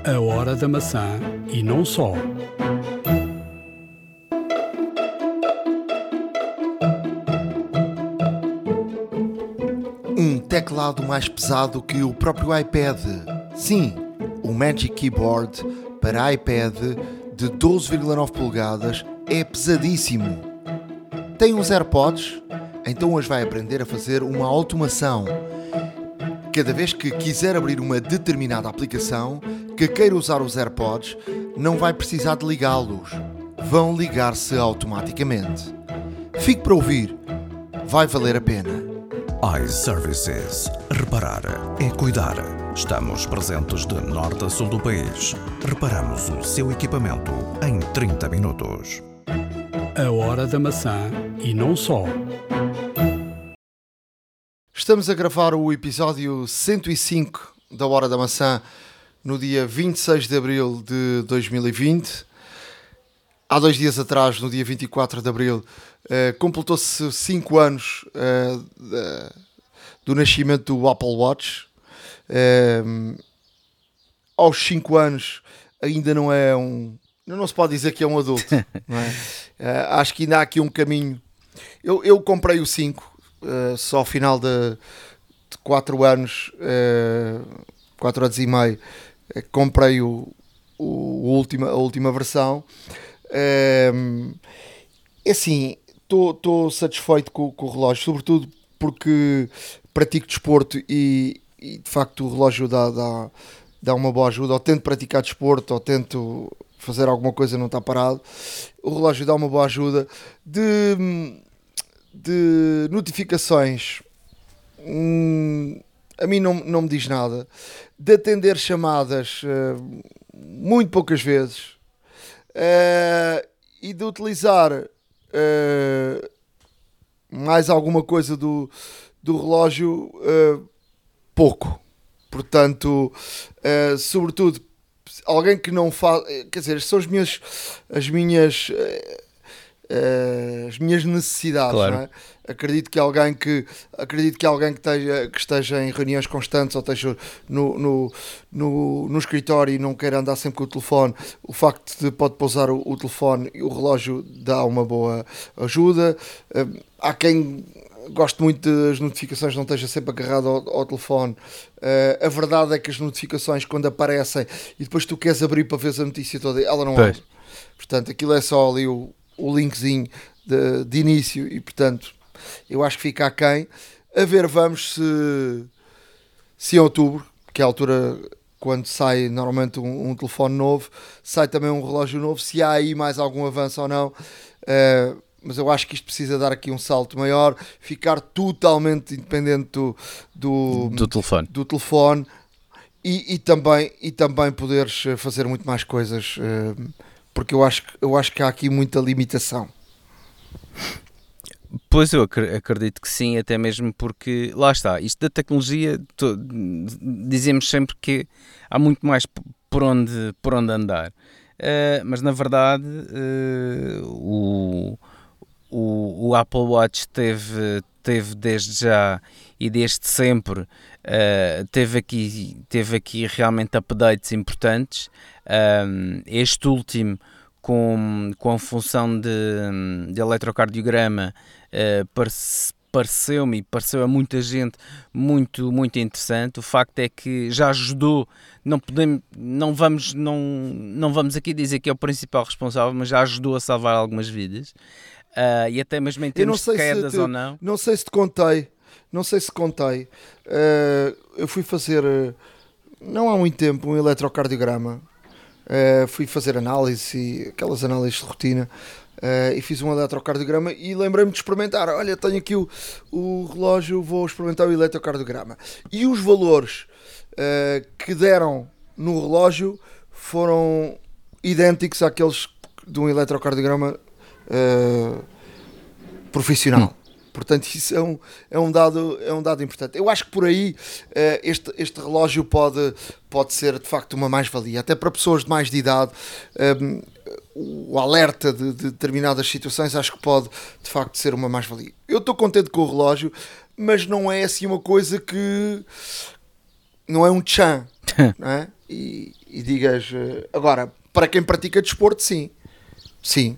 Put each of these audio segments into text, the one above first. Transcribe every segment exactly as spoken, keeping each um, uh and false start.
A Hora da Maçã e não só. Um teclado mais pesado que o próprio iPad. Sim, o Magic Keyboard para iPad de doze vírgula nove polegadas é pesadíssimo. Tem uns AirPods? Então hoje vai aprender a fazer uma automação. Cada vez que quiser abrir uma determinada aplicação, que queira usar os AirPods, não vai precisar de ligá-los. Vão ligar-se automaticamente. Fique para ouvir. Vai valer a pena. iServices. Reparar é cuidar. Estamos presentes de norte a sul do país. Reparamos o seu equipamento em trinta minutos. A Hora da Maçã e não só. Estamos a gravar o episódio cento e cinco da Hora da Maçã no dia vinte e seis de abril de dois mil e vinte. Há dois dias atrás, no dia vinte e quatro de abril, uh, completou-se cinco anos uh, uh, do nascimento do Apple Watch. Uh, aos cinco anos ainda não é um... Não se pode dizer que é um adulto. Não é? Uh, acho que ainda há aqui um caminho. Eu, eu comprei o cinco, uh, só ao final de quatro anos, quatro anos e meio, uh, comprei o, o, o última, a última versão. Uh, é assim, estou satisfeito com, com o relógio, sobretudo porque pratico desporto e, e de facto o relógio dá, dá, dá uma boa ajuda. Ou tento praticar desporto, ou tento fazer alguma coisa, não está parado. O relógio dá uma boa ajuda. De, de notificações, hum, a mim não, não me diz nada. De atender chamadas, uh, muito poucas vezes. Uh, e de utilizar uh, mais alguma coisa do, do relógio, uh, pouco. Portanto, uh, sobretudo alguém que não faz, quer dizer, são as minhas as minhas uh, uh, as minhas necessidades, claro. Não é? Acredito que alguém que acredito que alguém que esteja, que esteja em reuniões constantes ou esteja no, no, no, no escritório e não queira andar sempre com o telefone, o facto de pode pousar o, o telefone e o relógio dá uma boa ajuda. Uh, há quem goste muito das notificações, não esteja sempre agarrado ao, ao telefone. Uh, a verdade é que as notificações, quando aparecem e depois tu queres abrir para ver a notícia toda, ela não pois. abre. Portanto, aquilo é só ali o, o linkzinho de, de início e, portanto, eu acho que fica aquém. A ver, vamos se, se em outubro, que é a altura quando sai normalmente um, um telefone novo, sai também um relógio novo, se há aí mais algum avanço ou não. Uh, mas eu acho que isto precisa dar aqui um salto maior, ficar totalmente independente do, do, do telefone, do telefone e, e, também, e também poderes fazer muito mais coisas, porque eu acho, eu acho que há aqui muita limitação. Pois eu acredito que sim, até mesmo porque, lá está, isto da tecnologia, to, dizemos sempre que há muito mais por onde, por onde andar, uh, mas na verdade uh, o... O, o Apple Watch teve, teve desde já e desde sempre, uh, teve, aqui, teve aqui realmente updates importantes. Um, este último, com, com a função de, de eletrocardiograma, uh, parece, pareceu-me e pareceu a muita gente muito, muito interessante. O facto é que já ajudou, não, podemos, não, vamos, não, não vamos aqui dizer que é o principal responsável, mas já ajudou a salvar algumas vidas. Uh, e até mesmo em termos de quedas te, ou não. Não sei se te contei, não sei se contei. Uh, eu fui fazer, uh, não há muito tempo, um eletrocardiograma. Uh, fui fazer análise, aquelas análises de rotina, uh, e fiz um eletrocardiograma e lembrei-me de experimentar. Olha, tenho aqui o, o relógio, vou experimentar o eletrocardiograma. E os valores uh, que deram no relógio foram idênticos àqueles de um eletrocardiograma Uh, profissional. Hum. Portanto, isso é um, é, um dado, é um dado importante. Eu acho que por aí uh, este, este relógio pode, pode ser de facto uma mais-valia, até para pessoas de mais de idade. Um, o alerta de, de determinadas situações acho que pode de facto ser uma mais-valia. Eu estou contente com o relógio, mas não é assim uma coisa que não é um tchan, não é? E, e digas, uh, agora, para quem pratica desporto, sim, sim.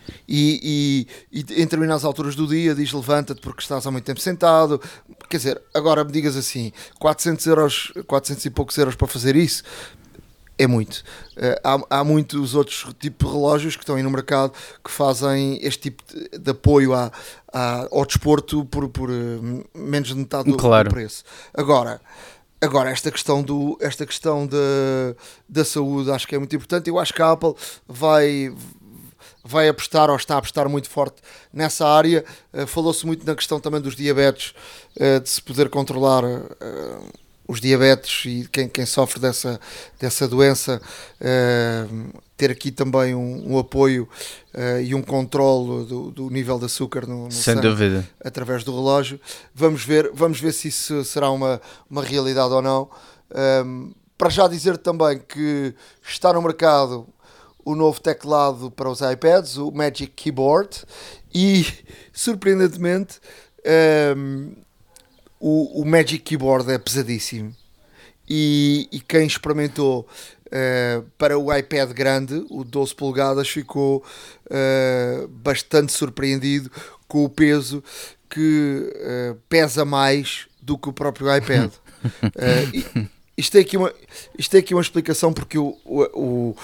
E, e, e em determinadas alturas do dia diz levanta-te porque estás há muito tempo sentado, quer dizer, agora me digas assim, quatrocentos euros, quatrocentos e poucos euros para fazer isso, é muito. Uh, há, há muitos outros tipos de relógios que estão aí no mercado que fazem este tipo de, de apoio à, à, ao desporto por, por uh, menos de metade do, claro. do preço. Agora, agora esta questão, do, esta questão da, da saúde acho que é muito importante. Eu acho que a Apple vai... vai apostar ou está a apostar muito forte nessa área. Uh, falou-se muito na questão também dos diabetes, uh, de se poder controlar uh, os diabetes e quem, quem sofre dessa, dessa doença, uh, ter aqui também um, um apoio uh, e um controle do, do nível de açúcar no, no Sem sangue dúvida. através do relógio. Vamos ver, vamos ver se isso será uma, uma realidade ou não. Um, para já dizer também que está no mercado o novo teclado para os iPads, o Magic Keyboard, e surpreendentemente um, o, o Magic Keyboard é pesadíssimo, e, e quem experimentou uh, para o iPad grande, o doze polegadas, ficou uh, bastante surpreendido com o peso, que uh, pesa mais do que o próprio iPad. uh, e, isto, tem aqui uma, isto tem aqui uma explicação, porque o, o, o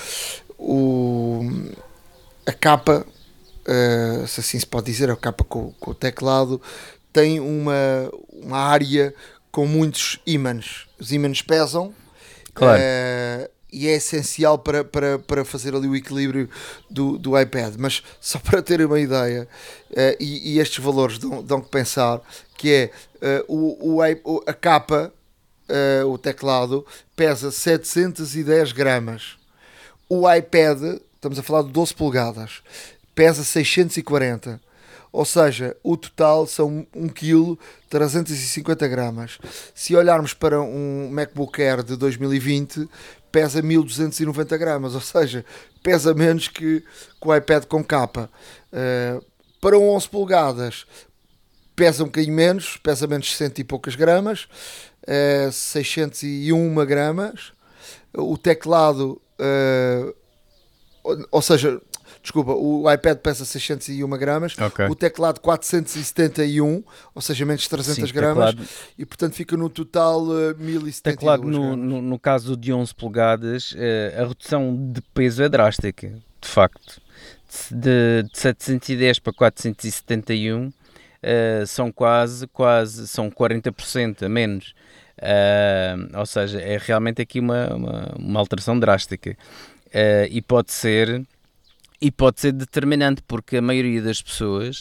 O, a capa, uh, se assim se pode dizer, a capa com, com o teclado, tem uma, uma área com muitos ímãs. Os ímãs pesam, claro. uh, e é essencial para, para, para fazer ali o equilíbrio do, do iPad. Mas só para terem uma ideia, uh, e, e estes valores dão, dão que pensar, que é uh, o, o, a capa, uh, o teclado, pesa setecentos e dez gramas. O iPad, estamos a falar de doze polegadas, pesa seiscentos e quarenta, ou seja, o total são um quilo trezentos e cinquenta gramas. Se olharmos para um MacBook Air de dois mil e vinte, pesa mil duzentos e noventa gramas, ou seja, pesa menos que, que o iPad com capa. Uh, para um onze polegadas, pesa um bocadinho menos, pesa menos cento e poucas gramas, uh, seiscentos e um gramas. O teclado... Uh, ou seja, desculpa, o iPad pesa seiscentos e um gramas, okay. O teclado quatrocentos e setenta e um, ou seja, menos de trezentas gramas, teclado... e portanto fica no total uh, mil e setenta e dois teclado no, no, no caso de onze polegadas, uh, a redução de peso é drástica, de facto. De, de setecentos e dez para quatrocentos e setenta e um uh, são quase, quase, são quarenta por cento a menos. Uh, ou seja, é realmente aqui uma, uma, uma alteração drástica, uh, e pode ser e pode ser determinante, porque a maioria das pessoas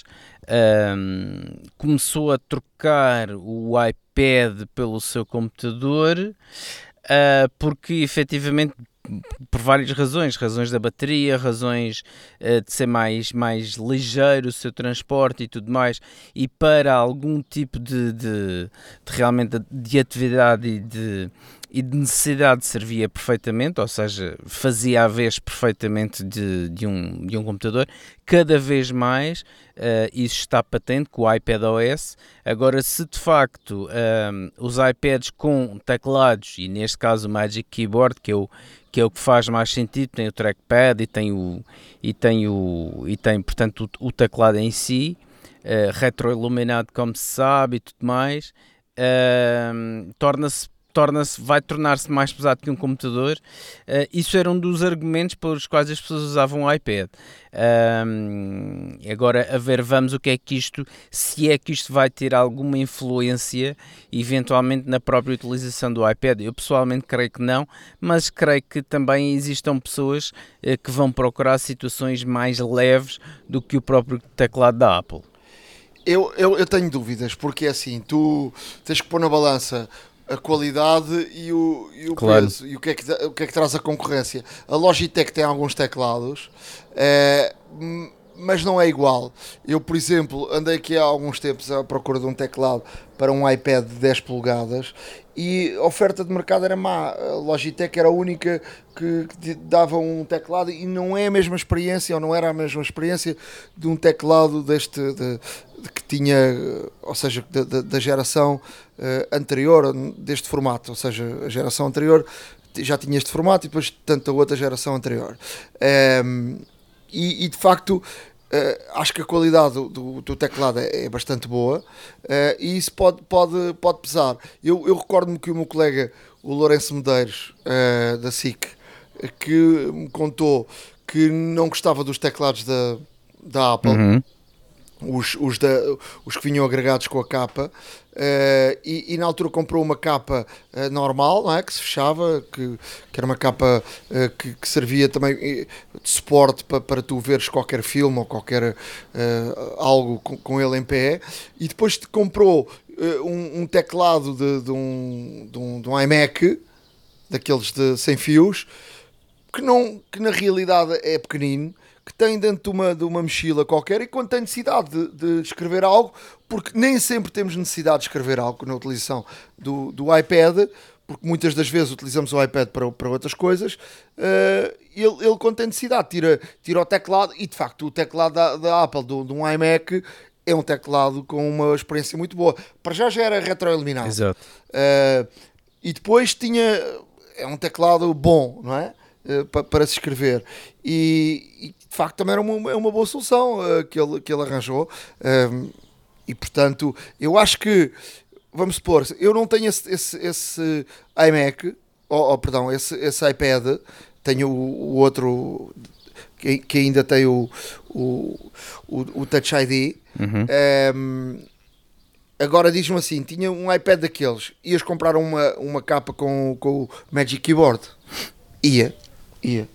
uh, começou a trocar o iPad pelo seu computador, uh, porque efetivamente, por várias razões, razões da bateria, razões uh, de ser mais, mais ligeiro o seu transporte e tudo mais, e para algum tipo de, de, de realmente de atividade e de, e de necessidade servia perfeitamente, ou seja, fazia a vez perfeitamente de, de, um, de um computador. Cada vez mais uh, isso está patente com o iPadOS. Agora, se de facto um, os iPads com teclados, e neste caso o Magic Keyboard, que é o que é o que faz mais sentido, tem o trackpad e tem o e tem o e tem portanto o, o teclado em si, uh, retroiluminado, como se sabe, e tudo mais, uh, torna-se torna-se vai tornar-se mais pesado que um computador. Uh, isso era um dos argumentos pelos quais as pessoas usavam o iPad. Um, agora, a ver, vamos o que é que isto, se é que isto vai ter alguma influência eventualmente na própria utilização do iPad. Eu pessoalmente creio que não, mas creio que também existam pessoas uh, que vão procurar situações mais leves do que o próprio teclado da Apple. Eu, eu, eu tenho dúvidas, porque é assim, tu tens que pôr na balança a qualidade e o, e o claro. peso, e o que, é que, o que é que traz a concorrência. A Logitech tem alguns teclados, é, mas não é igual. Eu, por exemplo, andei aqui há alguns tempos à procura de um teclado para um iPad de dez polegadas e a oferta de mercado era má. A Logitech era a única que, que dava um teclado e não é a mesma experiência, ou não era a mesma experiência de um teclado deste... De, de que tinha, ou seja, da, da geração uh, anterior deste formato, ou seja, a geração anterior já tinha este formato e depois tanto a outra geração anterior. Um, e, e de facto uh, acho que a qualidade do, do, do teclado é, é bastante boa, uh, e isso pode, pode, pode pesar. Eu, eu recordo-me que o meu colega, o Lourenço Medeiros, uh, da S I C, que me contou que não gostava dos teclados da, da Apple, Uhum. os, os, da, os que vinham agregados com a capa, uh, e, e na altura comprou uma capa uh, normal, não é? Que se fechava, que, que era uma capa uh, que, que servia também de suporte para, para tu veres qualquer filme ou qualquer uh, algo com, com ele em pé, e depois te comprou uh, um, um teclado de, de, um, de, um, de um iMac, daqueles de sem fios, que, não, que na realidade é pequenino, que tem dentro de uma, de uma mochila qualquer, e quando tem necessidade de, de escrever algo, porque nem sempre temos necessidade de escrever algo na utilização do, do iPad, porque muitas das vezes utilizamos o iPad para, para outras coisas, uh, ele, ele quando tem necessidade tira, tira o teclado, e de facto o teclado da, da Apple, do, de um iMac, é um teclado com uma experiência muito boa. Para já já era retroiluminado. Exato. Uh, e depois tinha, é um teclado bom, não é? Uh, para, para se escrever. E, e de facto também era uma, uma boa solução uh, que, ele, que ele arranjou. Um, e portanto, eu acho que, vamos supor, eu não tenho esse, esse, esse iMac, ou oh, perdão, esse, esse iPad, tenho o, o outro que, que ainda tem o, o, o, o Touch I D. Uhum. Um, agora diz-me assim, tinha um iPad daqueles, ias comprar uma, uma capa com, com o Magic Keyboard? Ia, ia.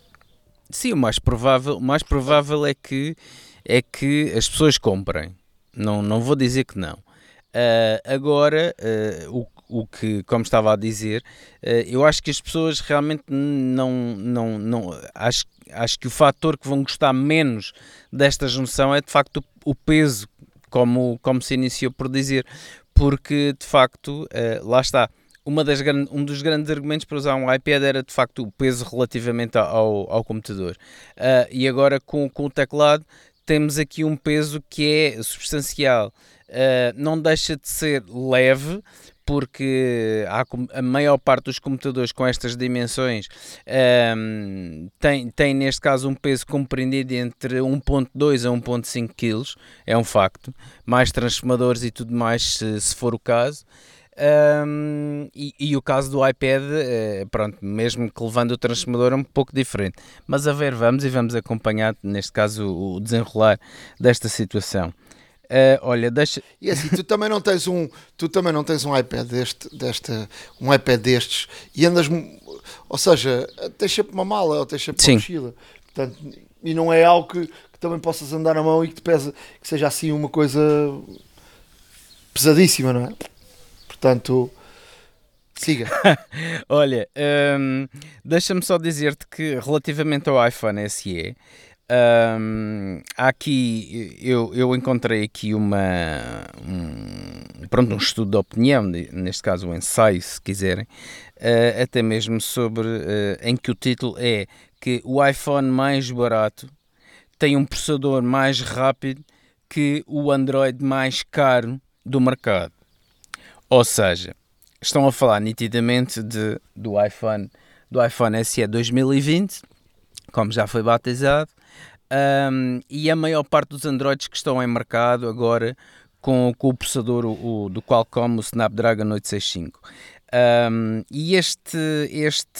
Sim, o mais provável, o mais provável é que, é que as pessoas comprem. Não, não vou dizer que não. Uh, agora, uh, o, o que, como estava a dizer, uh, eu acho que as pessoas realmente não... não, não acho, acho que o fator que vão gostar menos desta junção é de facto o, o peso, como, como se iniciou por dizer. Porque, de facto, uh, lá está... Uma das, um dos grandes argumentos para usar um iPad era de facto o peso relativamente ao, ao computador. Uh, e agora com, com o teclado temos aqui um peso que é substancial. Uh, não deixa de ser leve, porque há, a maior parte dos computadores com estas dimensões um, tem, tem neste caso um peso compreendido entre um vírgula dois a um vírgula cinco quilos, é um facto, mais transformadores e tudo mais se, se for o caso. Um, e, e o caso do iPad, é, pronto, mesmo que levando o transformador é um pouco diferente, mas a ver, vamos e vamos acompanhar neste caso o, o desenrolar desta situação. Uh, olha, deixa... E assim, tu também não tens um, tu também não tens um iPad deste, desta, um iPad destes, e andas, ou seja, tens sempre uma mala ou tens sempre uma mochila, portanto, e não é algo que, que também possas andar na mão e que te pesa, que seja assim uma coisa pesadíssima, não é? Portanto, siga. Olha, um, deixa-me só dizer-te que relativamente ao iPhone S E, um, há aqui, eu, eu encontrei aqui uma, um, pronto, um estudo de opinião, neste caso um ensaio, se quiserem, uh, até mesmo sobre, uh, em que o título é que o iPhone mais barato tem um processador mais rápido que o Android mais caro do mercado. Ou seja, estão a falar nitidamente de, do, iPhone, do iPhone S E dois mil e vinte, como já foi batizado, um, e a maior parte dos Androids que estão em mercado agora com, com o processador o, o, do Qualcomm, o Snapdragon oitocentos e sessenta e cinco. Um, e este, este,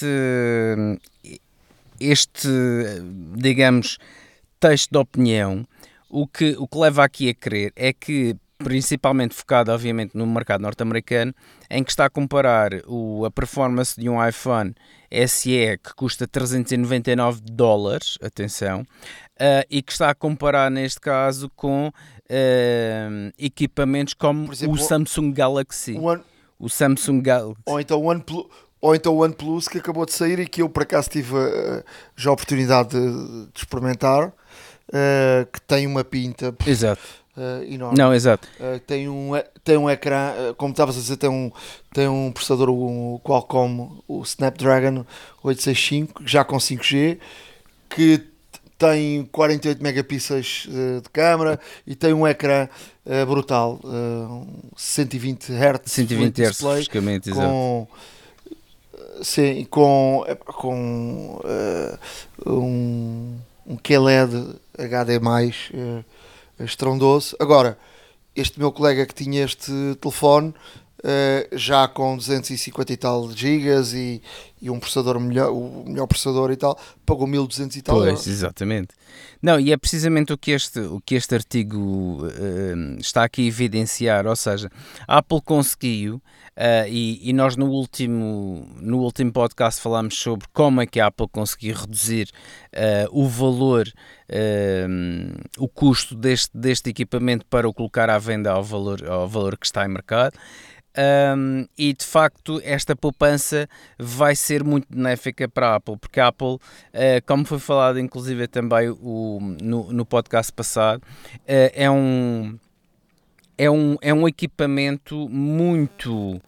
este, digamos, texto de opinião, o que, o que leva aqui a crer é que, principalmente focado obviamente no mercado norte-americano, em que está a comparar o, a performance de um iPhone S E que custa trezentos e noventa e nove dólares, atenção, uh, e que está a comparar neste caso com uh, equipamentos como exemplo, o Samsung Galaxy, One, o Samsung Galaxy, ou então o OnePlus, ou então o OnePlus que acabou de sair e que eu por acaso tive uh, já a oportunidade de, de experimentar, uh, que tem uma pinta. Exato. Uh, enorme. Não, exato. Uh, tem, um, tem um ecrã, uh, como estavas a dizer, tem um, tem um processador, um Qualcomm, o Snapdragon oitocentos e sessenta e cinco, já com cinco G, que tem quarenta e oito megapixels uh, de câmera e tem um ecrã uh, brutal, uh, cento e vinte hertz, cento e vinte hertz, com sim, com, com uh, um, um Q L E D H D mais uh, estrondoso. Agora, este meu colega que tinha este telefone, uh, já com duzentos e cinquenta e tal gigas e, e um processador melhor, o melhor processador e tal, pagou mil e duzentos e tal Pois, euros. exatamente. Não, e é precisamente o que este, o que este artigo uh, está aqui a evidenciar, ou seja, a Apple conseguiu, uh, e, e nós no último, no último podcast falámos sobre como é que a Apple conseguiu reduzir uh, o valor, uh, o custo deste, deste equipamento para o colocar à venda ao valor, ao valor que está em mercado. Um, e de facto esta poupança vai ser muito benéfica para a Apple, porque a Apple, uh, como foi falado inclusive também o, no, no podcast passado, uh, é, um, é, um, é um equipamento muito, uh,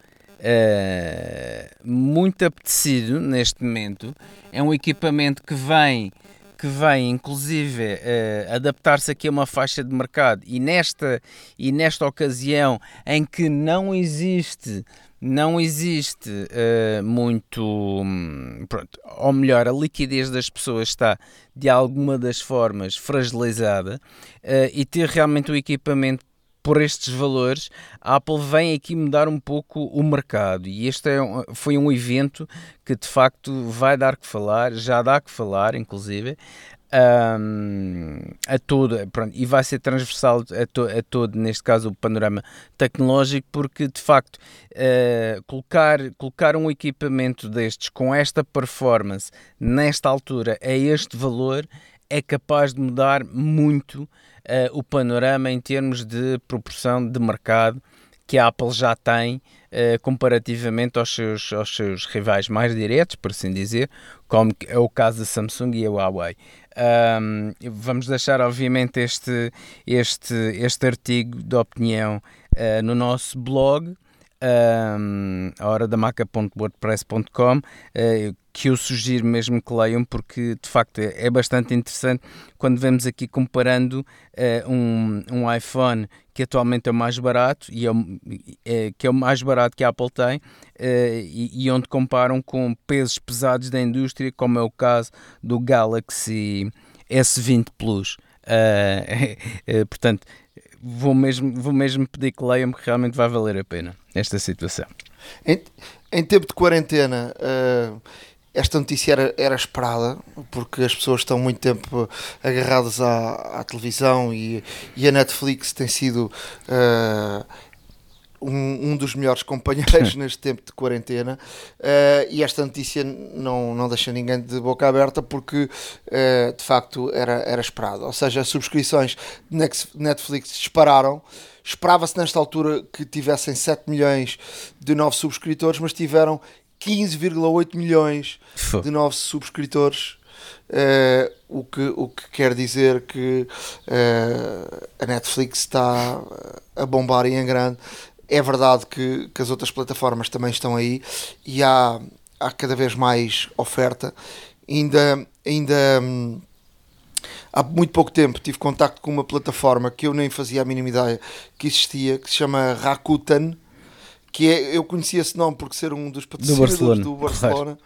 muito apetecido neste momento. É um equipamento que vem que vem inclusive uh, adaptar-se aqui a uma faixa de mercado, e nesta, e nesta ocasião em que não existe, não existe uh, muito, um, pronto, ou melhor, a liquidez das pessoas está de alguma das formas fragilizada, uh, e ter realmente o equipamento por estes valores, a Apple vem aqui mudar um pouco o mercado, e este é um, foi um evento que de facto vai dar que falar, já dá que falar inclusive, um, a todo, pronto, e vai ser transversal a, to, a todo, neste caso, o panorama tecnológico, porque de facto uh, colocar, colocar um equipamento destes com esta performance nesta altura a este valor é capaz de mudar muito Uh, o panorama em termos de proporção de mercado que a Apple já tem uh, comparativamente aos seus, aos seus rivais mais diretos, por assim dizer, como é o caso da Samsung e a Huawei. Um, vamos deixar obviamente este, este, este artigo de opinião uh, no nosso blog, um, a hora da maca ponto wordpress ponto com, uh, que eu sugiro mesmo que leiam, porque de facto é, é bastante interessante quando vemos aqui comparando uh, um, um iPhone que atualmente é o mais barato, e é, é, que é o mais barato que a Apple tem, uh, e, e onde comparam com pesos pesados da indústria, como é o caso do Galaxy S vinte Plus. Uh, uh, portanto, vou mesmo, vou mesmo pedir que leiam, porque realmente vai valer a pena esta situação. Em, em tempo de quarentena, uh, esta notícia era, era esperada, porque as pessoas estão muito tempo agarradas à, à televisão, e, e a Netflix tem sido uh, um, um dos melhores companheiros neste tempo de quarentena, uh, e esta notícia não, não deixa ninguém de boca aberta, porque uh, de facto era, era esperado. Ou seja, as subscrições de Netflix dispararam. Esperava-se nesta altura que tivessem sete milhões de novos subscritores, mas tiveram quinze vírgula oito milhões de novos subscritores, uh, o, que, o que quer dizer que uh, a Netflix está a bombar em grande. É verdade que, que as outras plataformas também estão aí, e há, há cada vez mais oferta. Ainda, ainda hum, há muito pouco tempo tive contacto com uma plataforma que eu nem fazia a mínima ideia que existia, que se chama Rakuten, que é, eu conhecia esse nome porque ser um dos patrocinadores do Barcelona, do Barcelona.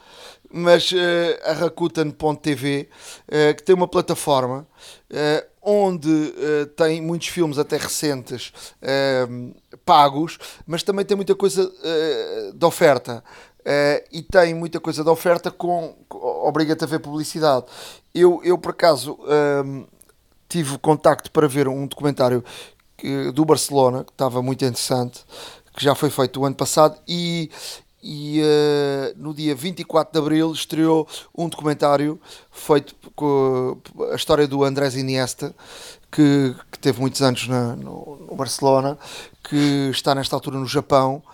Mas uh, a Rakuten ponto T V, uh, que tem uma plataforma uh, onde uh, tem muitos filmes até recentes uh, pagos, mas também tem muita coisa uh, de oferta. Uh, e tem muita coisa de oferta com, com obriga-te a ver publicidade. Eu, eu por acaso uh, tive contacto para ver um documentário que, do Barcelona, que estava muito interessante, que já foi feito o ano passado, e, e uh, no dia vinte e quatro de Abril estreou um documentário feito com a história do Andrés Iniesta, que, que teve muitos anos na, no, no Barcelona, que está nesta altura no Japão,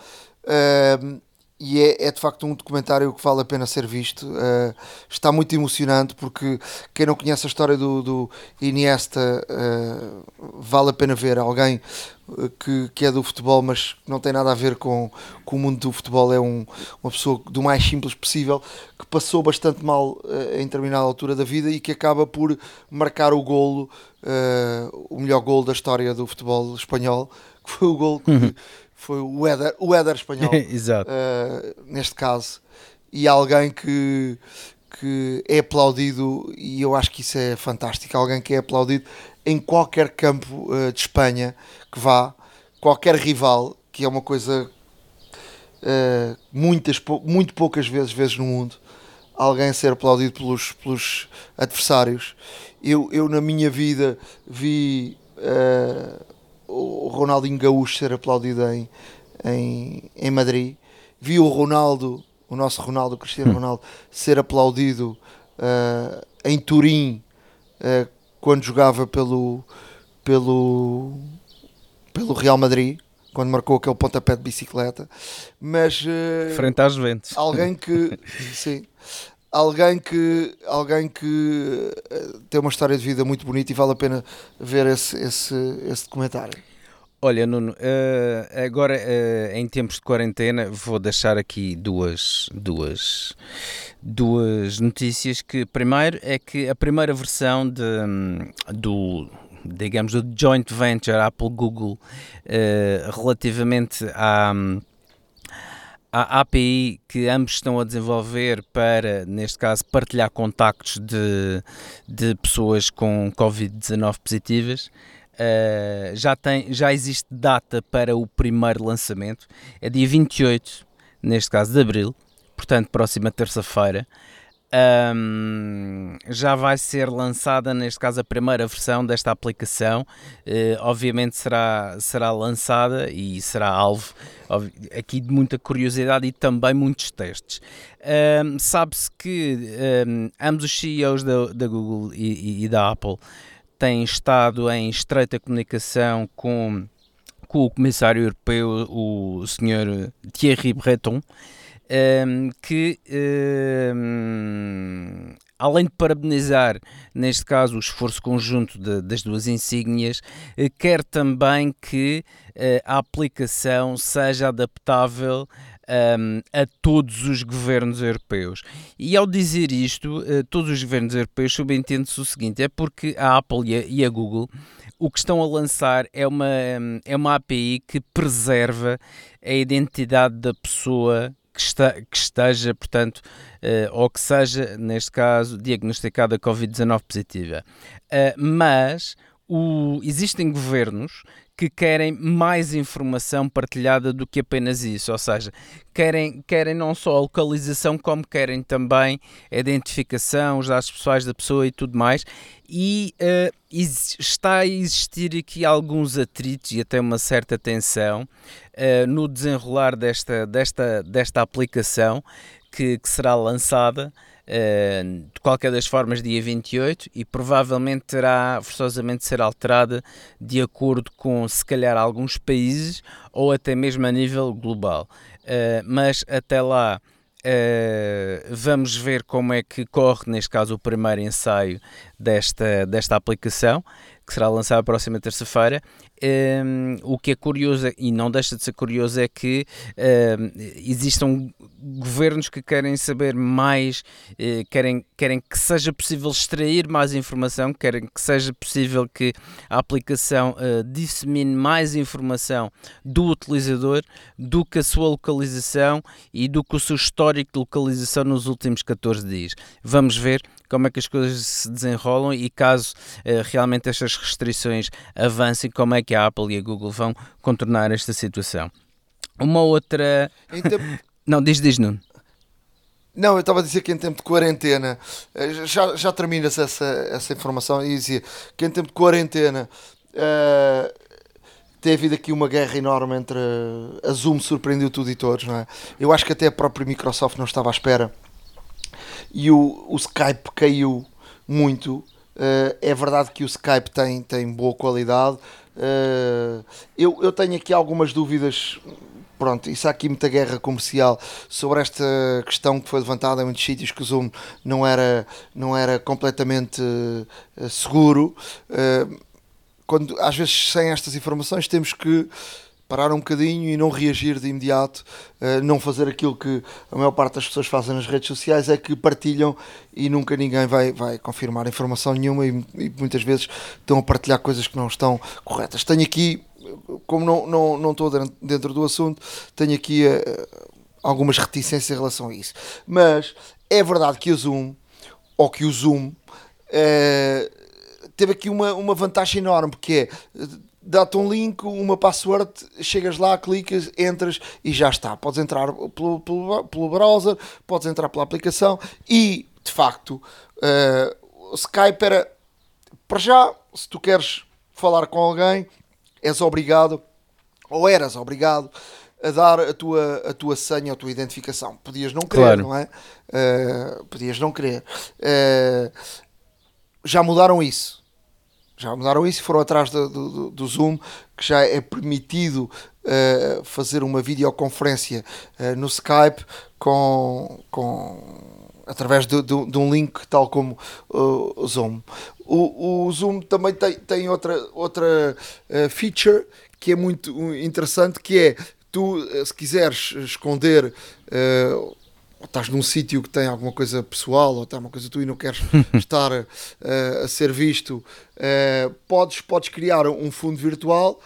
uh, e é, é de facto um documentário que vale a pena ser visto. Uh, está muito emocionante, porque quem não conhece a história do, do Iniesta, uh, vale a pena ver. Alguém que, que é do futebol, mas não tem nada a ver com, com o mundo do futebol. É um, uma pessoa do mais simples possível, que passou bastante mal uh, em determinada altura da vida, e que acaba por marcar o golo, uh, o melhor golo da história do futebol espanhol, que foi o golo que... Uhum. Foi o Éder, o Éder espanhol, Exato. Uh, neste caso, e alguém que, que é aplaudido, e eu acho que isso é fantástico, alguém que é aplaudido em qualquer campo uh, de Espanha que vá, qualquer rival, que é uma coisa uh, muitas, muito poucas vezes, vezes no mundo, alguém ser aplaudido pelos, pelos adversários. Eu, eu na minha vida vi uh, o Ronaldinho Gaúcho ser aplaudido em, em, em Madrid, vi o Ronaldo, o nosso Ronaldo, o Cristiano Ronaldo, ser aplaudido uh, em Turim, uh, quando jogava pelo, pelo, pelo Real Madrid, quando marcou aquele pontapé de bicicleta. Mas uh, frente às Juventus, alguém que sim, alguém que alguém que uh, tem uma história de vida muito bonita, e vale a pena ver esse, esse, esse documentário. Olha, Nuno, uh, agora uh, em tempos de quarentena vou deixar aqui duas, duas, duas notícias. Que primeiro é que a primeira versão de, do, digamos, do joint venture Apple-Google uh, relativamente à, à A P I que ambos estão a desenvolver para, neste caso, partilhar contactos de, de pessoas com covid dezanove positivas. Uh, já, tem, já existe data para o primeiro lançamento, é dia vinte e oito, neste caso de abril, portanto próxima terça-feira. Um, já vai ser lançada, neste caso, a primeira versão desta aplicação. Uh, obviamente será, será lançada e será alvo aqui de muita curiosidade e também muitos testes. Um, sabe-se que um, ambos os C E Os da, da Google e, e, e da Apple têm estado em estreita comunicação com, com o Comissário Europeu, o senhor Thierry Breton, um, que, um, além de parabenizar, neste caso, o esforço conjunto de, das duas insígnias, quer também que uh, a aplicação seja adaptável Um, a todos os governos europeus. E ao dizer isto, uh, todos os governos europeus, subentende-se o seguinte: é porque a Apple e a, e a Google o que estão a lançar é uma, é uma A P I que preserva a identidade da pessoa que, está, que esteja, portanto, uh, ou que seja, neste caso, diagnosticada covid dezanove positiva. Uh, mas o, existem governos que querem mais informação partilhada do que apenas isso, ou seja, querem, querem não só a localização, como querem também a identificação, os dados pessoais da pessoa e tudo mais, e uh, está a existir aqui alguns atritos e até uma certa tensão uh, no desenrolar desta, desta, desta aplicação que, que será lançada. Uh, de qualquer das formas, dia vinte e oito, e provavelmente terá forçosamente de ser alterada de acordo com, se calhar, alguns países ou até mesmo a nível global. Uh, mas até lá uh, vamos ver como é que corre, neste caso, o primeiro ensaio desta, desta aplicação, que será lançada a próxima terça-feira. Um, o que é curioso, e não deixa de ser curioso, é que um, existam governos que querem saber mais, eh, querem, querem que seja possível extrair mais informação, querem que seja possível que a aplicação uh, dissemine mais informação do utilizador do que a sua localização e do que o seu histórico de localização nos últimos catorze dias. Vamos ver como é que as coisas se desenrolam e caso uh, realmente estas restrições avancem, como é que a Apple e a Google vão contornar esta situação. Uma outra... Tempo... Não, diz, diz, Nuno. Não, eu estava a dizer que em tempo de quarentena, já, já termina-se essa, essa informação, e dizia que em tempo de quarentena uh, tem havido aqui uma guerra enorme entre a Zoom, surpreendeu tudo e todos, não é? Eu acho que até a própria Microsoft não estava à espera, e o, o Skype caiu muito. Uh, é verdade que o Skype tem, tem boa qualidade. Uh, eu, eu tenho aqui algumas dúvidas. Pronto, isso há aqui muita guerra comercial sobre esta questão que foi levantada em muitos sítios, que o Zoom não era, não era completamente uh, seguro. Uh, quando, às vezes, sem estas informações, temos que parar um bocadinho e não reagir de imediato, uh, não fazer aquilo que a maior parte das pessoas fazem nas redes sociais, é que partilham e nunca ninguém vai, vai confirmar informação nenhuma, e, e muitas vezes estão a partilhar coisas que não estão corretas. Tenho aqui, como não, não, não estou dentro do assunto, tenho aqui a, algumas reticências em relação a isso. Mas é verdade que o Zoom, ou que o Zoom, uh, teve aqui uma, uma vantagem enorme, porque é, dá-te um link, uma password, chegas lá, clicas, entras e já está. Podes entrar pelo, pelo, pelo browser, podes entrar pela aplicação e, de facto, uh, o Skype era, para já, se tu queres falar com alguém, és obrigado, ou eras obrigado, a dar a tua, a tua senha, a tua identificação. Podias não querer, Claro. não é? Uh, podias não querer. Uh, já mudaram isso. Já mudaram isso e foram atrás do, do, do Zoom, que já é permitido uh, fazer uma videoconferência uh, no Skype com, com, através de, de, de um link, tal como uh, o Zoom. O, o Zoom também tem, tem outra, outra uh, feature que é muito interessante, que é, tu, se quiseres esconder... Uh, ou estás num sítio que tem alguma coisa pessoal, ou tem uma coisa tu e não queres estar uh, a ser visto, uh, podes, podes criar um fundo virtual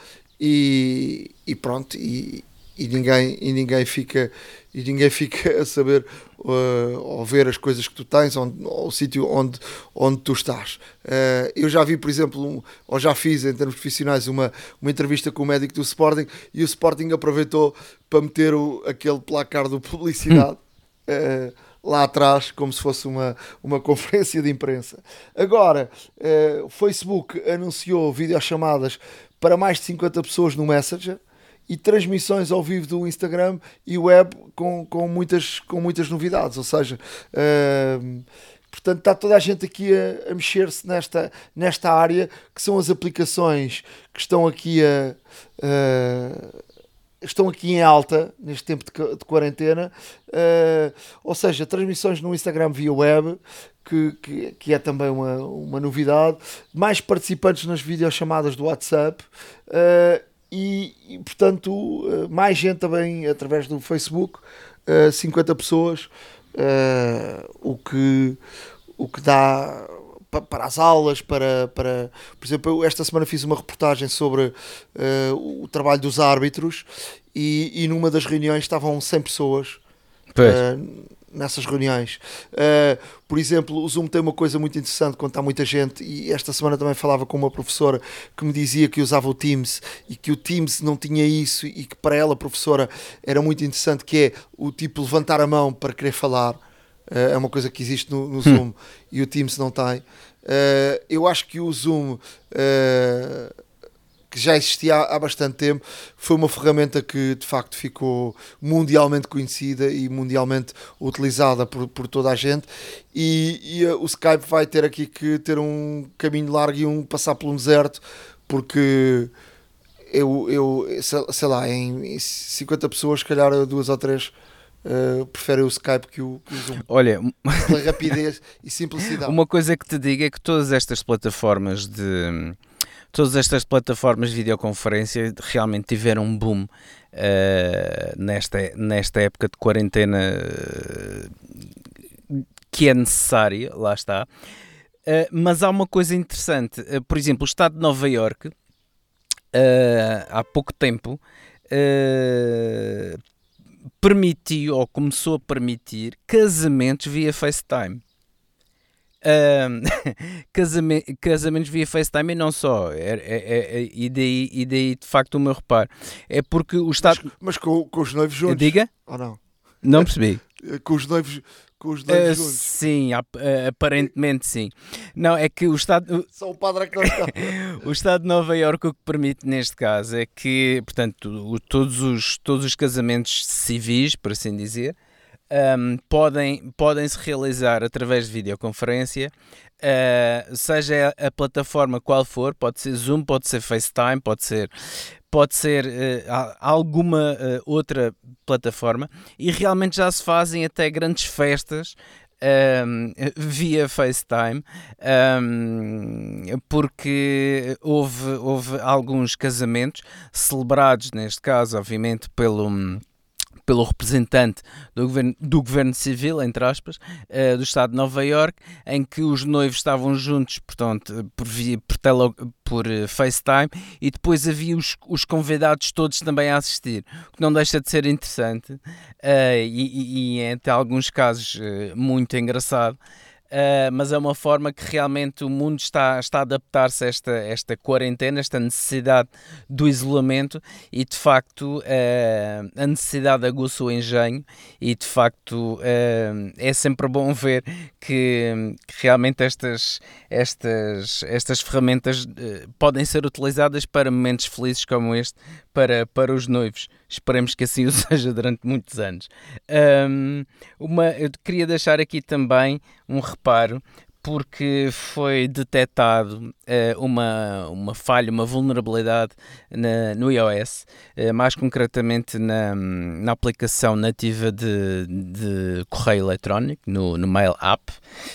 e, e pronto, e, e, ninguém, e, ninguém fica, e ninguém fica a saber uh, ou ver as coisas que tu tens, onde, ou o sítio onde, onde tu estás. Uh, eu já vi, por exemplo, um, ou já fiz em termos profissionais uma, uma entrevista com o médico do Sporting, e o Sporting aproveitou para meter o, aquele placar de publicidade Uh, lá atrás, como se fosse uma, uma conferência de imprensa. Agora, uh, o Facebook anunciou videochamadas para mais de cinquenta pessoas no Messenger e transmissões ao vivo do Instagram e web com, com, muitas, com muitas novidades. Ou seja, uh, portanto, está toda a gente aqui a, a mexer-se nesta, nesta área, que são as aplicações que estão aqui a... Uh, estão aqui em alta neste tempo de, de quarentena, uh, ou seja, transmissões no Instagram via web, que, que, que é também uma, uma novidade, mais participantes nas videochamadas do WhatsApp, uh, e, e portanto uh, mais gente também através do Facebook, uh, cinquenta pessoas, uh, o, que, o que dá para as aulas, para, para... Por exemplo, eu esta semana fiz uma reportagem sobre uh, o trabalho dos árbitros e, e numa das reuniões estavam cem pessoas uh, nessas reuniões. Uh, por exemplo, o Zoom tem uma coisa muito interessante quando está muita gente, e esta semana também falava com uma professora que me dizia que usava o Teams e que o Teams não tinha isso, e que para ela, a professora, era muito interessante, que é o tipo levantar a mão para querer falar. Uh, é uma coisa que existe no, no Zoom hum. e o Teams não tem. Uh, eu acho que o Zoom, uh, que já existia há, há bastante tempo, foi uma ferramenta que de facto ficou mundialmente conhecida e mundialmente utilizada por, por toda a gente, e, e uh, o Skype vai ter aqui que ter um caminho largo e um passar por um deserto, porque eu, eu sei, sei lá, em cinquenta pessoas, se calhar duas ou três Uh, preferem o Skype que o, que o Zoom. Olha, pela rapidez e simplicidade. Uma coisa que te digo é que todas estas plataformas de todas estas plataformas de videoconferência realmente tiveram um boom uh, nesta, nesta época de quarentena uh, que é necessária, lá está. Uh, mas há uma coisa interessante, uh, por exemplo, o Estado de Nova Iorque, uh, há pouco tempo, uh, permitiu, ou começou a permitir, casamentos via FaceTime. Um, casamentos, casamentos via FaceTime, e não só, é, é, é, e, daí, e daí de facto o meu reparo é porque o Estado... Mas, mas com, com os noivos juntos? Diga? Ou não? Não percebi. Com os noivos, com os noivos Uh, juntos? sim, aparentemente sim. Não, é que o Estado... Só o padre é que não está. O Estado de Nova Iorque o que permite neste caso é que, portanto, o, todos, os, todos os casamentos civis, por assim dizer, um, podem, podem se realizar através de videoconferência, uh, seja a, a plataforma qual for, pode ser Zoom, pode ser FaceTime, pode ser... pode ser uh, alguma uh, outra plataforma, e realmente já se fazem até grandes festas um, via FaceTime, um, porque houve, houve alguns casamentos celebrados, neste caso, obviamente, pelo, pelo representante do governo, do governo civil, entre aspas, uh, do estado de Nova Iorque, em que os noivos estavam juntos, portanto, por, via, por, tele, por uh, FaceTime, e depois havia os, os convidados todos também a assistir, o que não deixa de ser interessante, uh, e, e, e em até alguns casos uh, muito engraçado. Uh, mas é uma forma que realmente o mundo está, está a adaptar-se a esta, esta quarentena, esta necessidade do isolamento, e de facto uh, a necessidade aguça o engenho, e de facto uh, é sempre bom ver que, que realmente estas, estas, estas ferramentas uh, podem ser utilizadas para momentos felizes como este, para, para os noivos. Esperemos que assim o seja durante muitos anos. Um, uma, eu queria deixar aqui também um reparo, porque foi detectado uh, uma, uma falha, uma vulnerabilidade na, no iOS, uh, mais concretamente na, na aplicação nativa de, de correio eletrónico, no, no Mail App,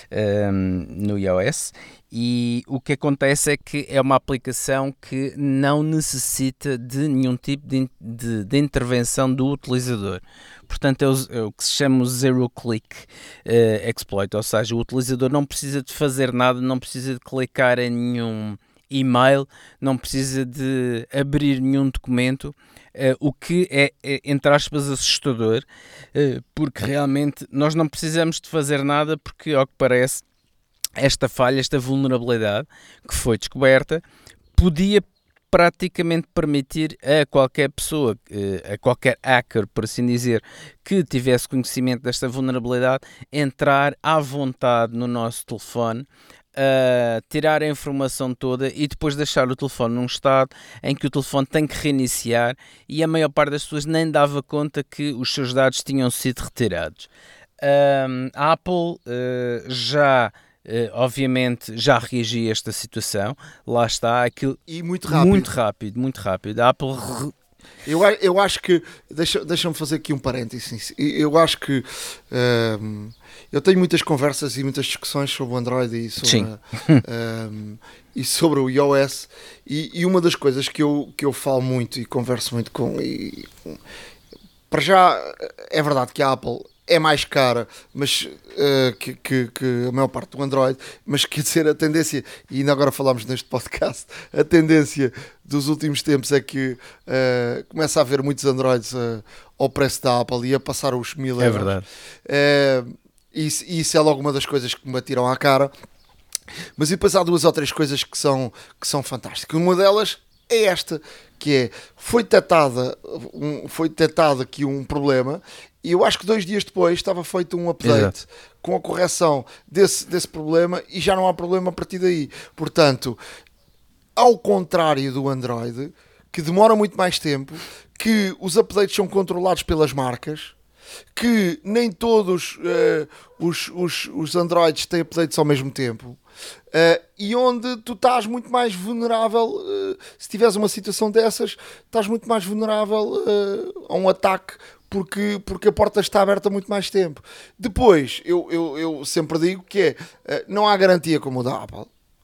um, no iOS. E o que acontece é que é uma aplicação que não necessita de nenhum tipo de, de, de intervenção do utilizador. Portanto, é o, é o que se chama o Zero Click uh, Exploit, ou seja, o utilizador não precisa de fazer nada, não precisa de clicar em nenhum e-mail, não precisa de abrir nenhum documento, uh, o que é, é, entre aspas, assustador, uh, porque realmente nós não precisamos de fazer nada, porque, ao que parece, esta falha, esta vulnerabilidade que foi descoberta, podia praticamente permitir a qualquer pessoa, a qualquer hacker, por assim dizer, que tivesse conhecimento desta vulnerabilidade, entrar à vontade no nosso telefone, uh, tirar a informação toda e depois deixar o telefone num estado em que o telefone tem que reiniciar, e a maior parte das pessoas nem dava conta que os seus dados tinham sido retirados. Uh, a Apple uh, já... Uh, obviamente já reagi a esta situação, lá está aquilo, e muito rápido, muito rápido, muito rápido. A Apple re... eu, eu acho que, deixa, deixa-me fazer aqui um parênteses, eu acho que um, eu tenho muitas conversas e muitas discussões sobre o Android e sobre, um, e sobre o iOS, e, e uma das coisas que eu, que eu falo muito e converso muito com, e, para já é verdade que a Apple é mais cara, mas uh, que, que, que a maior parte do Android, mas quer dizer, a tendência, e ainda agora falámos neste podcast, a tendência dos últimos tempos é que uh, começa a haver muitos Androids uh, ao preço da Apple e a passar os mil euros. É verdade. Uh, isso, isso é logo uma das coisas que me batiram à cara. Mas e depois há duas ou três coisas que são, que são fantásticas. Uma delas é esta, que é, foi detectada, um, foi detectado aqui um problema, e eu acho que dois dias depois estava feito um update Exato. com a correção desse, desse problema, e já não há problema a partir daí. Portanto, ao contrário do Android, que demora muito mais tempo, que os updates são controlados pelas marcas, que nem todos uh, os, os, os Androids têm updates ao mesmo tempo, uh, e onde tu estás muito mais vulnerável, uh, se tiveres uma situação dessas, estás muito mais vulnerável uh, a um ataque, porque, porque a porta está aberta há muito mais tempo. Depois, eu, eu, eu sempre digo que é, uh, não há garantia como o da Apple,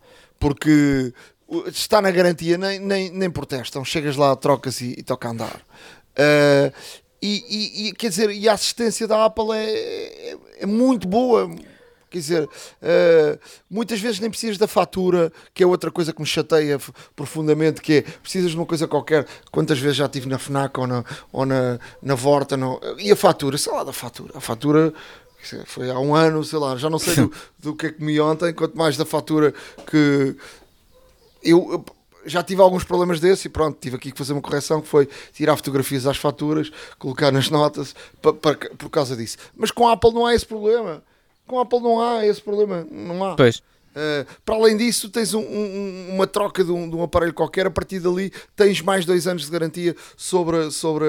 porque está na garantia, nem, nem, nem protestam, chegas lá, trocas e, e toca a andar. Uh, E, e, e, quer dizer, e a assistência da Apple é, é, é muito boa. Quer dizer, uh, muitas vezes nem precisas da fatura, que é outra coisa que me chateia profundamente, que é, precisas de uma coisa qualquer. Quantas vezes já estive na FNAC ou na, ou na, na Vorta, no, e a fatura, sei lá da fatura. A fatura foi há um ano, sei lá, já não sei do, do que é que comi ontem, quanto mais da fatura que eu... eu já tive alguns problemas desses e pronto, tive aqui que fazer uma correção, que foi tirar fotografias às faturas, colocar nas notas, pa, pa, por causa disso. Mas com a Apple não há esse problema. Com a Apple não há esse problema. Não há. Pois. Uh, para além disso, tens um, um, uma troca de um, de um aparelho qualquer, a partir dali tens mais dois anos de garantia sobre, sobre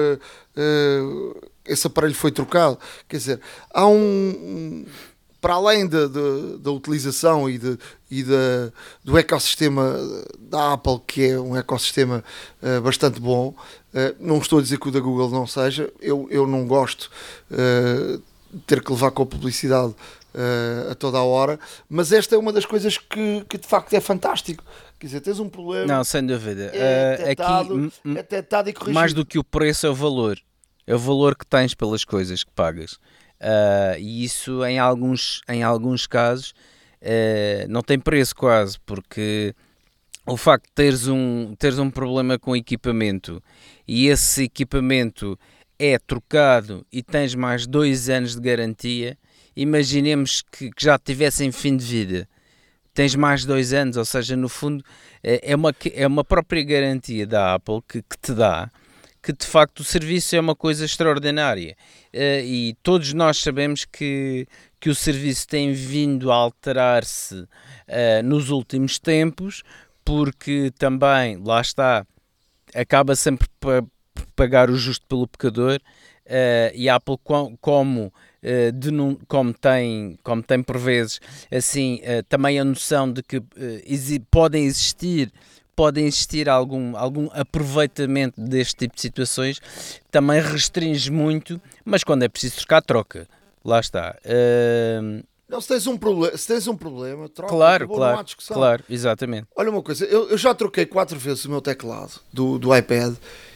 uh, esse aparelho foi trocado. Quer dizer, há um... um para além da, da, da utilização e, de, e de, do ecossistema da Apple, que é um ecossistema uh, bastante bom, uh, não estou a dizer que o da Google não seja, eu, eu não gosto uh, de ter que levar com a publicidade uh, a toda a hora, mas esta é uma das coisas que, que de facto é fantástico. Quer dizer, tens um problema... Não, sem dúvida. É uh, detectado, aqui, é detectado e corrigido. Mais do que o preço é o valor. é o valor que tens pelas coisas que pagas. Uh, e isso em alguns, em alguns casos uh, não tem preço quase, porque o facto de teres um, teres um problema com equipamento e esse equipamento é trocado e tens mais dois anos de garantia, imaginemos que, que já tivessem fim de vida, tens mais dois anos, ou seja, no fundo é uma, é uma própria garantia da Apple que, que te dá, que de facto o serviço é uma coisa extraordinária, e todos nós sabemos que, que o serviço tem vindo a alterar-se uh, nos últimos tempos, porque também, lá está, acaba sempre por pagar o justo pelo pecador, uh, e a Apple com, como, uh, denun- como, tem, como tem por vezes assim, uh, também a noção de que uh, exi- podem existir podem existir algum, algum aproveitamento deste tipo de situações, também restringe muito, mas quando é preciso trocar, troca. Lá está. Uh... Não, se tens um, proble- se tens um problema, troca. Claro, acabou, claro, não há discussão. claro, exatamente. Olha uma coisa, eu, eu já troquei quatro vezes o meu teclado do, do iPad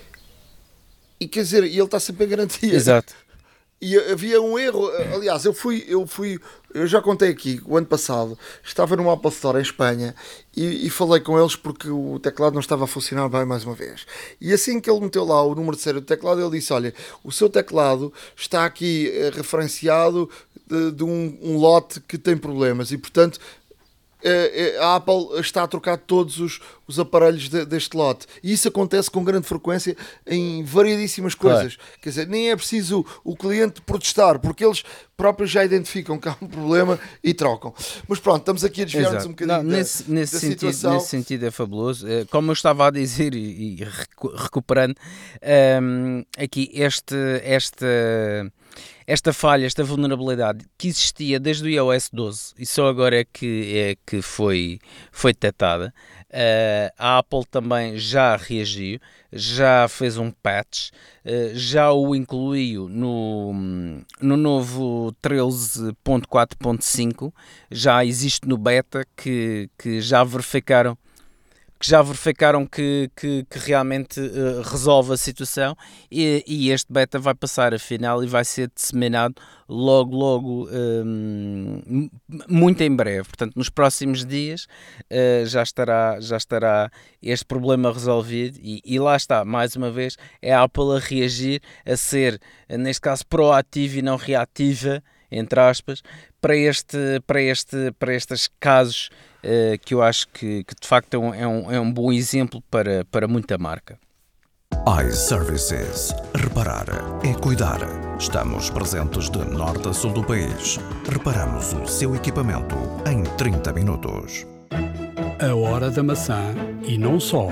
e quer dizer, e ele está sempre em garantia. Exato. E havia um erro, aliás, eu fui, eu fui, eu já contei aqui, o ano passado, estava numa Apple Store em Espanha e, e falei com eles porque o teclado não estava a funcionar bem mais uma vez. E assim que ele meteu lá o número de série do teclado, ele disse, olha, o seu teclado está aqui eh, referenciado de, de um, um lote que tem problemas e, portanto, a Apple está a trocar todos os, os aparelhos de, deste lote, e isso acontece com grande frequência em variedíssimas coisas. Claro. Quer dizer, nem é preciso o cliente protestar, porque eles próprios já identificam que há um problema e trocam. Mas pronto, estamos aqui a desviar-nos um bocadinho. Não, da, nesse, nesse, da sentido, situação. Nesse sentido é fabuloso. Como eu estava a dizer e, e recuperando, um, aqui este, esta... Esta falha, esta vulnerabilidade que existia desde o i O S doze e só agora é que, é que foi, foi detectada, uh, a Apple também já reagiu, já fez um patch, uh, já o incluiu no, no novo treze ponto quatro ponto cinco, já existe no beta que, que já verificaram que já verificaram que, que, que realmente uh, resolve a situação, e, e este beta vai passar a final e vai ser disseminado logo, logo, um, muito em breve. Portanto, nos próximos dias uh, já, estará, já estará este problema resolvido, e, e lá está, mais uma vez, é a Apple a reagir, a ser, neste caso, proativa e não reativa, entre aspas, para, este, para, este, para estes casos uh, que eu acho que, que de facto é um, é, um, é um bom exemplo para, para muita marca. iServices. Reparar é cuidar. Estamos presentes de norte a sul do país. Reparamos o seu equipamento em trinta minutos. A hora da maçã e não só.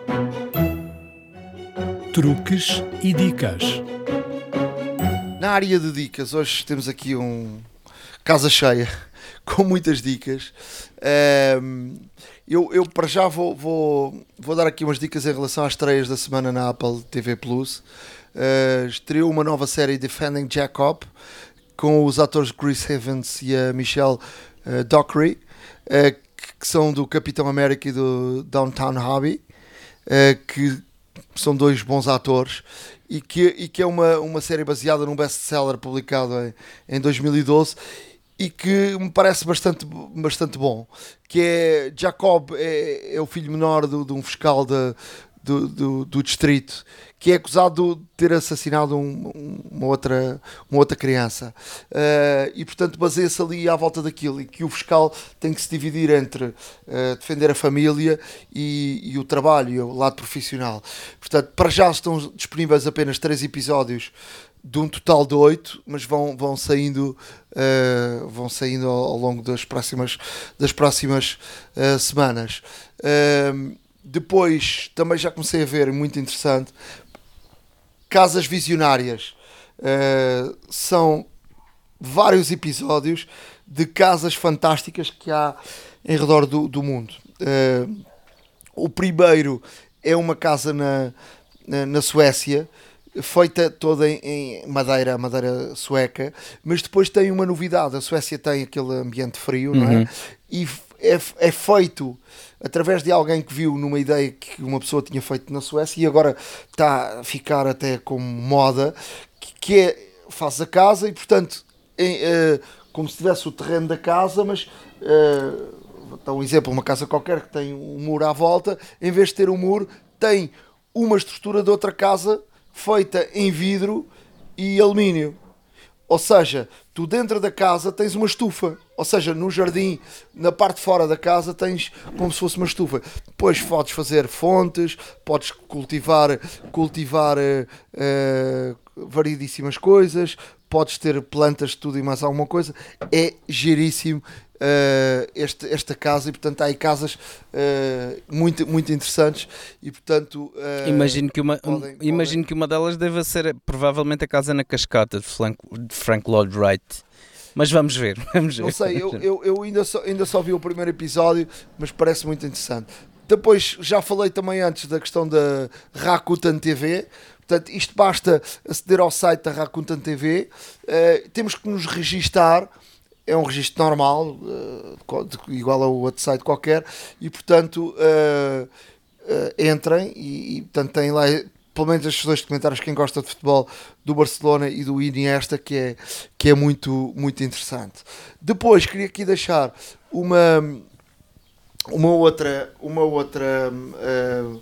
Truques e dicas. Na área de dicas, hoje temos aqui um casa cheia, com muitas dicas. Um, eu, eu para já vou, vou, vou dar aqui umas dicas em relação às estreias da semana na Apple T V Plus. Uh, estreou uma nova série, Defending Jacob, com os atores Chris Evans e a Michelle uh, Dockery, uh, que, que são do Capitão América e do Downtown Abbey, uh, que são dois bons atores, e que, e que é uma, uma série baseada num best-seller publicado em, em dois mil e doze, e que me parece bastante, bastante bom, que é Jacob, é, é o filho menor de, de um fiscal de, do, do, do distrito, que é acusado de ter assassinado um, uma, outra, uma outra criança, uh, e portanto baseia-se ali à volta daquilo, e que o fiscal tem que se dividir entre uh, defender a família e, e o trabalho, e o lado profissional. Portanto, para já estão disponíveis apenas três episódios de um total de oito, mas vão, vão saindo, uh, vão saindo ao, ao longo das próximas, das próximas uh, semanas. Uh, depois também já comecei a ver, muito interessante, Casas Visionárias. Uh, são vários episódios de casas fantásticas que há em redor do, do mundo. Uh, o primeiro é uma casa na, na, na Suécia, feita toda em, em madeira, madeira sueca, mas depois tem uma novidade. A Suécia tem aquele ambiente frio, uhum. não é? E é, é feito através de alguém que viu numa ideia que uma pessoa tinha feito na Suécia e agora está a ficar até como moda, que, que é, faz a casa e, portanto, em, uh, como se tivesse o terreno da casa, mas, uh, dá um exemplo, uma casa qualquer que tem um muro à volta, em vez de ter um muro, tem uma estrutura de outra casa feita em vidro e alumínio. Ou seja, tu dentro da casa tens uma estufa. Ou seja, no jardim, na parte de fora da casa, tens como se fosse uma estufa. Depois podes fazer fontes, podes cultivar, cultivar uh, uh, variedíssimas coisas, podes ter plantas de tudo e mais alguma coisa. É giríssimo uh, este, esta casa e, portanto, há aí casas uh, muito, muito interessantes e, portanto... Uh, imagino que uma, podem, imagino podem... que uma delas deva ser provavelmente a casa na Cascata de Frank, de Frank Lloyd Wright. Mas vamos ver, vamos ver. Não sei, eu, eu, eu ainda, só, ainda só vi o primeiro episódio, mas parece muito interessante. Depois, já falei também antes da questão da Rakuten T V. Portanto, isto basta aceder ao site da Rakuten T V. Uh, temos que nos registar. É um registro normal, uh, igual a outro site qualquer. E, portanto, uh, uh, entrem e, e portanto, têm lá... pelo menos estes dois documentários, quem gosta de futebol, do Barcelona e do Iniesta, que é, que é muito, muito interessante. Depois, queria aqui deixar uma, uma outra, uma outra uh,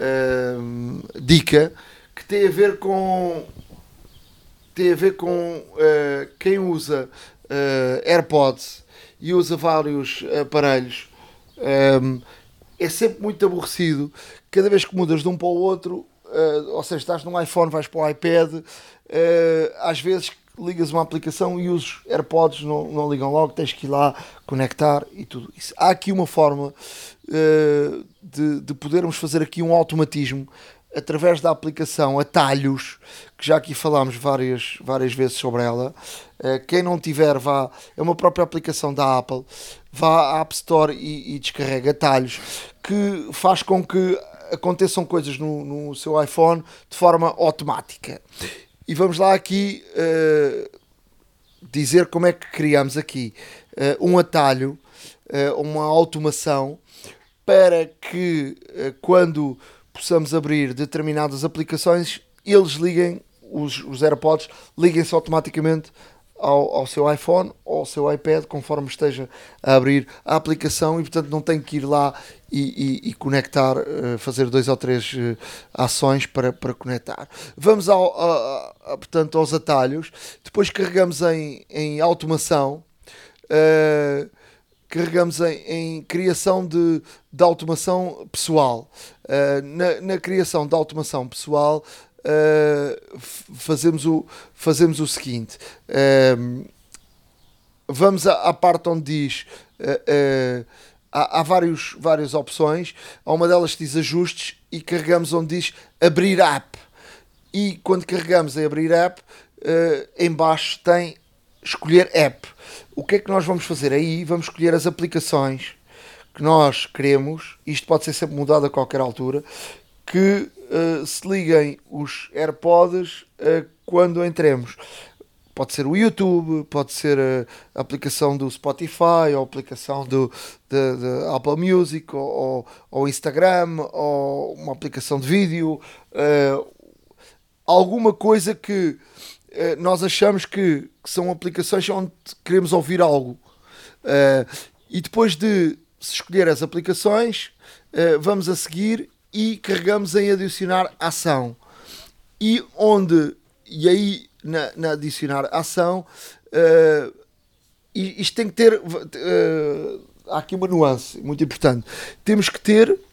uh, dica, que tem a ver com, tem a ver com uh, quem usa uh, AirPods e usa vários aparelhos. Um, é sempre muito aborrecido, cada vez que mudas de um para o outro. Uh, ou seja, estás num iPhone, vais para o iPad, uh, às vezes ligas uma aplicação e os AirPods não, não ligam logo, tens que ir lá conectar e tudo isso. Há aqui uma forma uh, de, de podermos fazer aqui um automatismo através da aplicação Atalhos, que já aqui falámos várias, várias vezes sobre ela. Uh, quem não tiver, vá, é uma própria aplicação da Apple, vá à App Store e, e descarrega Atalhos, que faz com que aconteçam coisas no, no seu iPhone de forma automática. E vamos lá aqui uh, dizer como é que criamos aqui uh, um atalho, uh, uma automação, para que uh, quando possamos abrir determinadas aplicações, eles liguem, os, os AirPods, liguem-se automaticamente Ao, ao seu iPhone ou ao seu iPad, conforme esteja a abrir a aplicação, e portanto não tem que ir lá e, e, e conectar, uh, fazer dois ou três uh, ações para, para conectar. Vamos ao, a, a, portanto, aos atalhos, depois carregamos em, em automação, uh, carregamos em, em criação de, de automação pessoal. Uh, na, na criação de automação pessoal, Uh, fazemos, o, fazemos o seguinte, uh, vamos à, à parte onde diz uh, uh, há, há vários, várias opções. Há uma delas que diz ajustes e carregamos onde diz abrir app, e quando carregamos em abrir app, uh, em baixo tem escolher app. O que é que nós vamos fazer aí? Vamos escolher as aplicações que nós queremos. Isto pode ser sempre mudado a qualquer altura, que uh, se liguem os AirPods uh, quando entremos. Pode ser o YouTube, pode ser a aplicação do Spotify, ou a aplicação do de, de Apple Music, ou, ou, ou Instagram, ou uma aplicação de vídeo, uh, alguma coisa que uh, nós achamos que, que são aplicações onde queremos ouvir algo. Uh, e depois de se escolher as aplicações, uh, vamos a seguir e carregamos em adicionar ação, e onde e aí na, na adicionar ação, uh, isto tem que ter uh, há aqui uma nuance muito importante, temos que ter uh,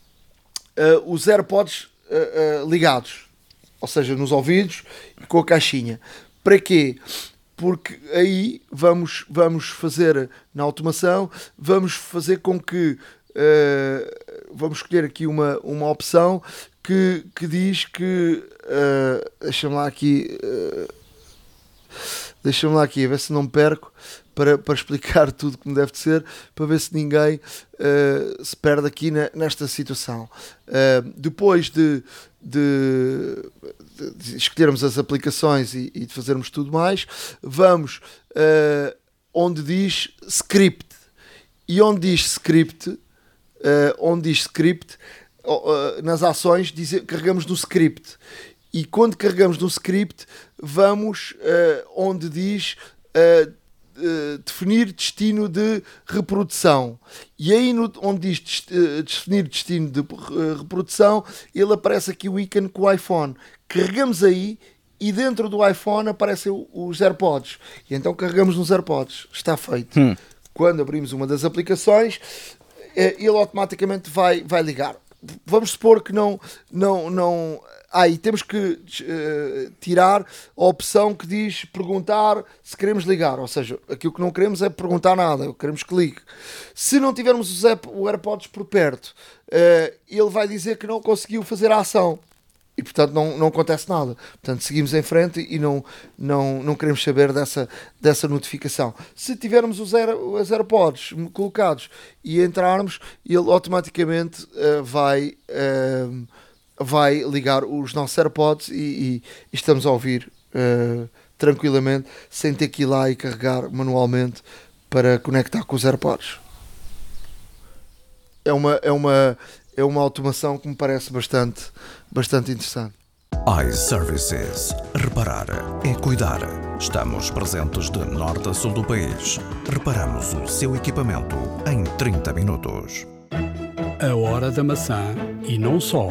os AirPods uh, uh, ligados, ou seja, nos ouvidos e com a caixinha. Para quê? Porque aí vamos, vamos fazer na automação, vamos fazer com que Uh, vamos escolher aqui uma, uma opção que, que diz que uh, deixa-me lá aqui uh, deixa-me lá aqui a ver se não me perco para, para explicar tudo como deve de ser, para ver se ninguém uh, se perde aqui na, nesta situação. Uh, depois de, de, de escolhermos as aplicações e, e de fazermos tudo mais, vamos uh, onde diz script. e onde diz script, uh, onde diz script, uh, nas ações diz, carregamos no script. E quando carregamos no script, vamos uh, onde diz uh, uh, definir destino de reprodução. E aí no, onde diz dest, uh, definir destino de uh, reprodução, ele aparece aqui o ícone com o iPhone. Carregamos aí e dentro do iPhone aparecem os AirPods. E então carregamos nos AirPods. Está feito. Hum. Quando abrimos uma das aplicações, ele automaticamente vai, vai ligar. Vamos supor que não... não, não ah, e temos que uh, tirar a opção que diz perguntar se queremos ligar. Ou seja, aquilo que não queremos é perguntar nada. Queremos que ligue. Se não tivermos os AirPods por perto, uh, ele vai dizer que não conseguiu fazer a ação. E portanto não, não acontece nada. Portanto seguimos em frente e não, não, não queremos saber dessa, dessa notificação. Se tivermos os, Air, os AirPods colocados e entrarmos, ele automaticamente uh, vai, uh, vai ligar os nossos AirPods e, e, e estamos a ouvir uh, tranquilamente, sem ter que ir lá e carregar manualmente para conectar com os AirPods. É uma... É uma É uma automação que me parece bastante, bastante interessante. iServices. Reparar é cuidar. Estamos presentes de norte a sul do país. Reparamos o seu equipamento em trinta minutos. A Hora da Maçã e não só.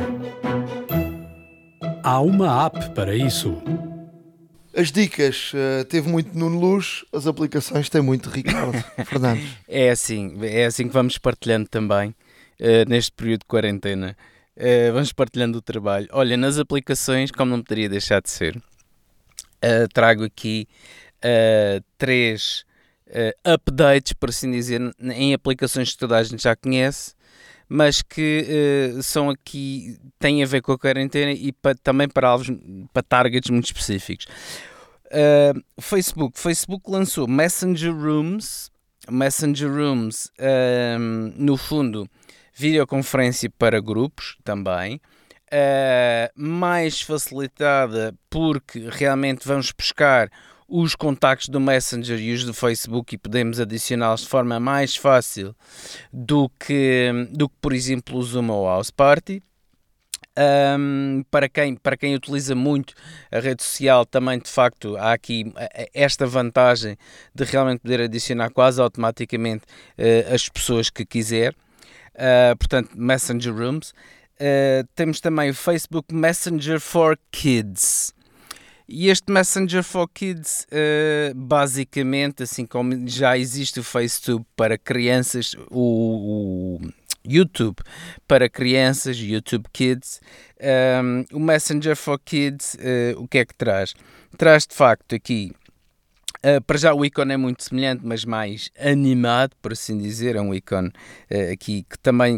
Há uma app para isso. As dicas uh, teve muito Nuno Luz, as aplicações têm muito Ricardo Fernandes. É assim, é assim que vamos partilhando também. Uh, neste período de quarentena, uh, vamos partilhando o trabalho. Olha, nas aplicações, como não poderia deixar de ser, uh, trago aqui uh, três uh, updates, por assim dizer, em aplicações que toda a gente já conhece, mas que uh, são aqui, têm a ver com a quarentena e pa, também para alvos, para targets muito específicos. Uh, Facebook, Facebook lançou Messenger Rooms, Messenger Rooms, uh, no fundo, videoconferência para grupos também, uh, mais facilitada porque realmente vamos buscar os contactos do Messenger e os do Facebook e podemos adicioná-los de forma mais fácil do que, do que por exemplo, o Zoom ou o House Party. Um, para, quem, para quem utiliza muito a rede social, também de facto há aqui esta vantagem de realmente poder adicionar quase automaticamente uh, as pessoas que quiser. Uh, portanto, Messenger Rooms. Uh, temos também o Facebook Messenger for Kids. E este Messenger for Kids, uh, basicamente, assim como já existe o FaceTube para crianças, o, o YouTube para crianças, YouTube Kids, um, o Messenger for Kids, uh, o que é que traz? Traz de facto aqui, uh, para já o ícone é muito semelhante, mas mais animado, por assim dizer, é um ícone uh, aqui que também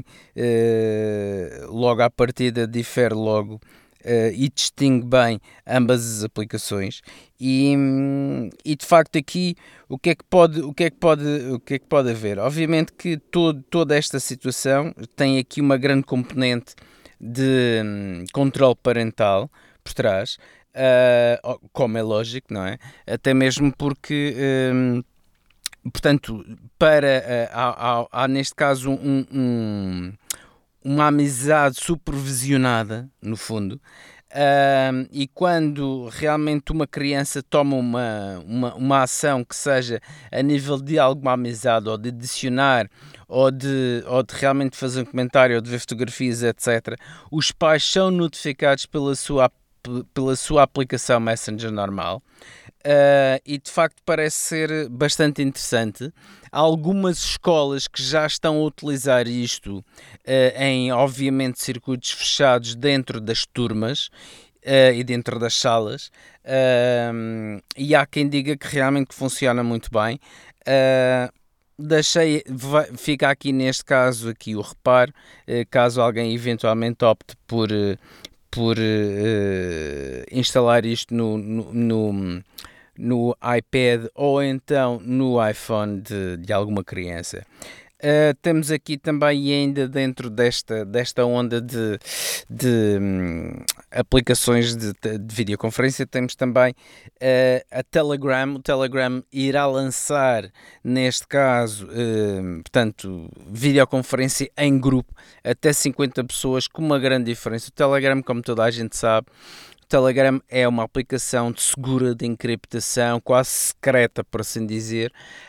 uh, logo à partida difere logo Uh, e distingue bem ambas as aplicações e, e de facto aqui o que é que pode, o que é que pode, o que é que pode haver? Obviamente que todo, toda esta situação tem aqui uma grande componente de um, controle parental por trás, uh, como é lógico, não é? Até mesmo porque um, portanto, para uh, há, há, há neste caso um, um uma amizade supervisionada, no fundo, uh, e quando realmente uma criança toma uma, uma, uma ação que seja a nível de alguma amizade, ou de adicionar, ou de, ou de realmente fazer um comentário, ou de ver fotografias, etcétera, os pais são notificados pela sua, pela sua aplicação Messenger normal. Uh, e de facto parece ser bastante interessante. Há algumas escolas que já estão a utilizar isto uh, em, obviamente, circuitos fechados dentro das turmas uh, e dentro das salas, uh, e há quem diga que realmente funciona muito bem. Uh, deixei, vai, fica aqui neste caso aqui o reparo, uh, caso alguém eventualmente opte por, uh, por uh, instalar isto no, no, no no iPad ou então no iPhone de, de alguma criança. Uh, temos aqui também, ainda dentro desta, desta onda de, de um, aplicações de, de videoconferência, temos também uh, a Telegram. O Telegram irá lançar, neste caso, uh, portanto, videoconferência em grupo, até cinquenta pessoas, com uma grande diferença. O Telegram, como toda a gente sabe, o Telegram é uma aplicação de segura de encriptação, quase secreta, por assim dizer,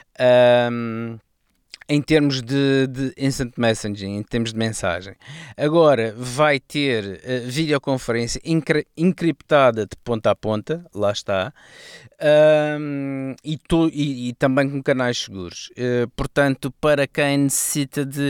um, em termos de, de instant messaging, em termos de mensagem. Agora vai ter uh, videoconferência encri- encriptada de ponta a ponta, lá está, um, e, to- e, e também com canais seguros. Uh, portanto, para quem necessita de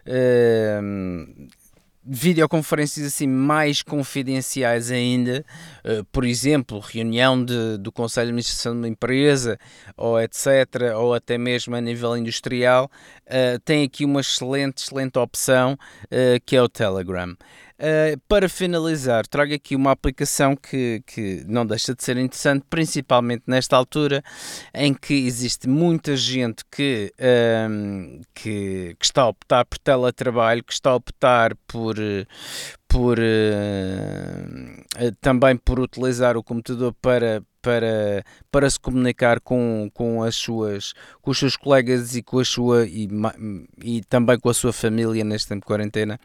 uh, videoconferências assim mais confidenciais ainda, uh, por exemplo, reunião de, do Conselho de Administração de uma empresa, ou etcétera, ou até mesmo a nível industrial, uh, tem aqui uma excelente, excelente opção, uh, que é o Telegram. Uh, para finalizar, trago aqui uma aplicação que, que não deixa de ser interessante, principalmente nesta altura em que existe muita gente que, um, que, que está a optar por teletrabalho, que está a optar por, por uh, também por utilizar o computador para, para, para se comunicar com, com, as suas, com os seus colegas e, com a sua, e, e também com a sua família neste tempo de quarentena.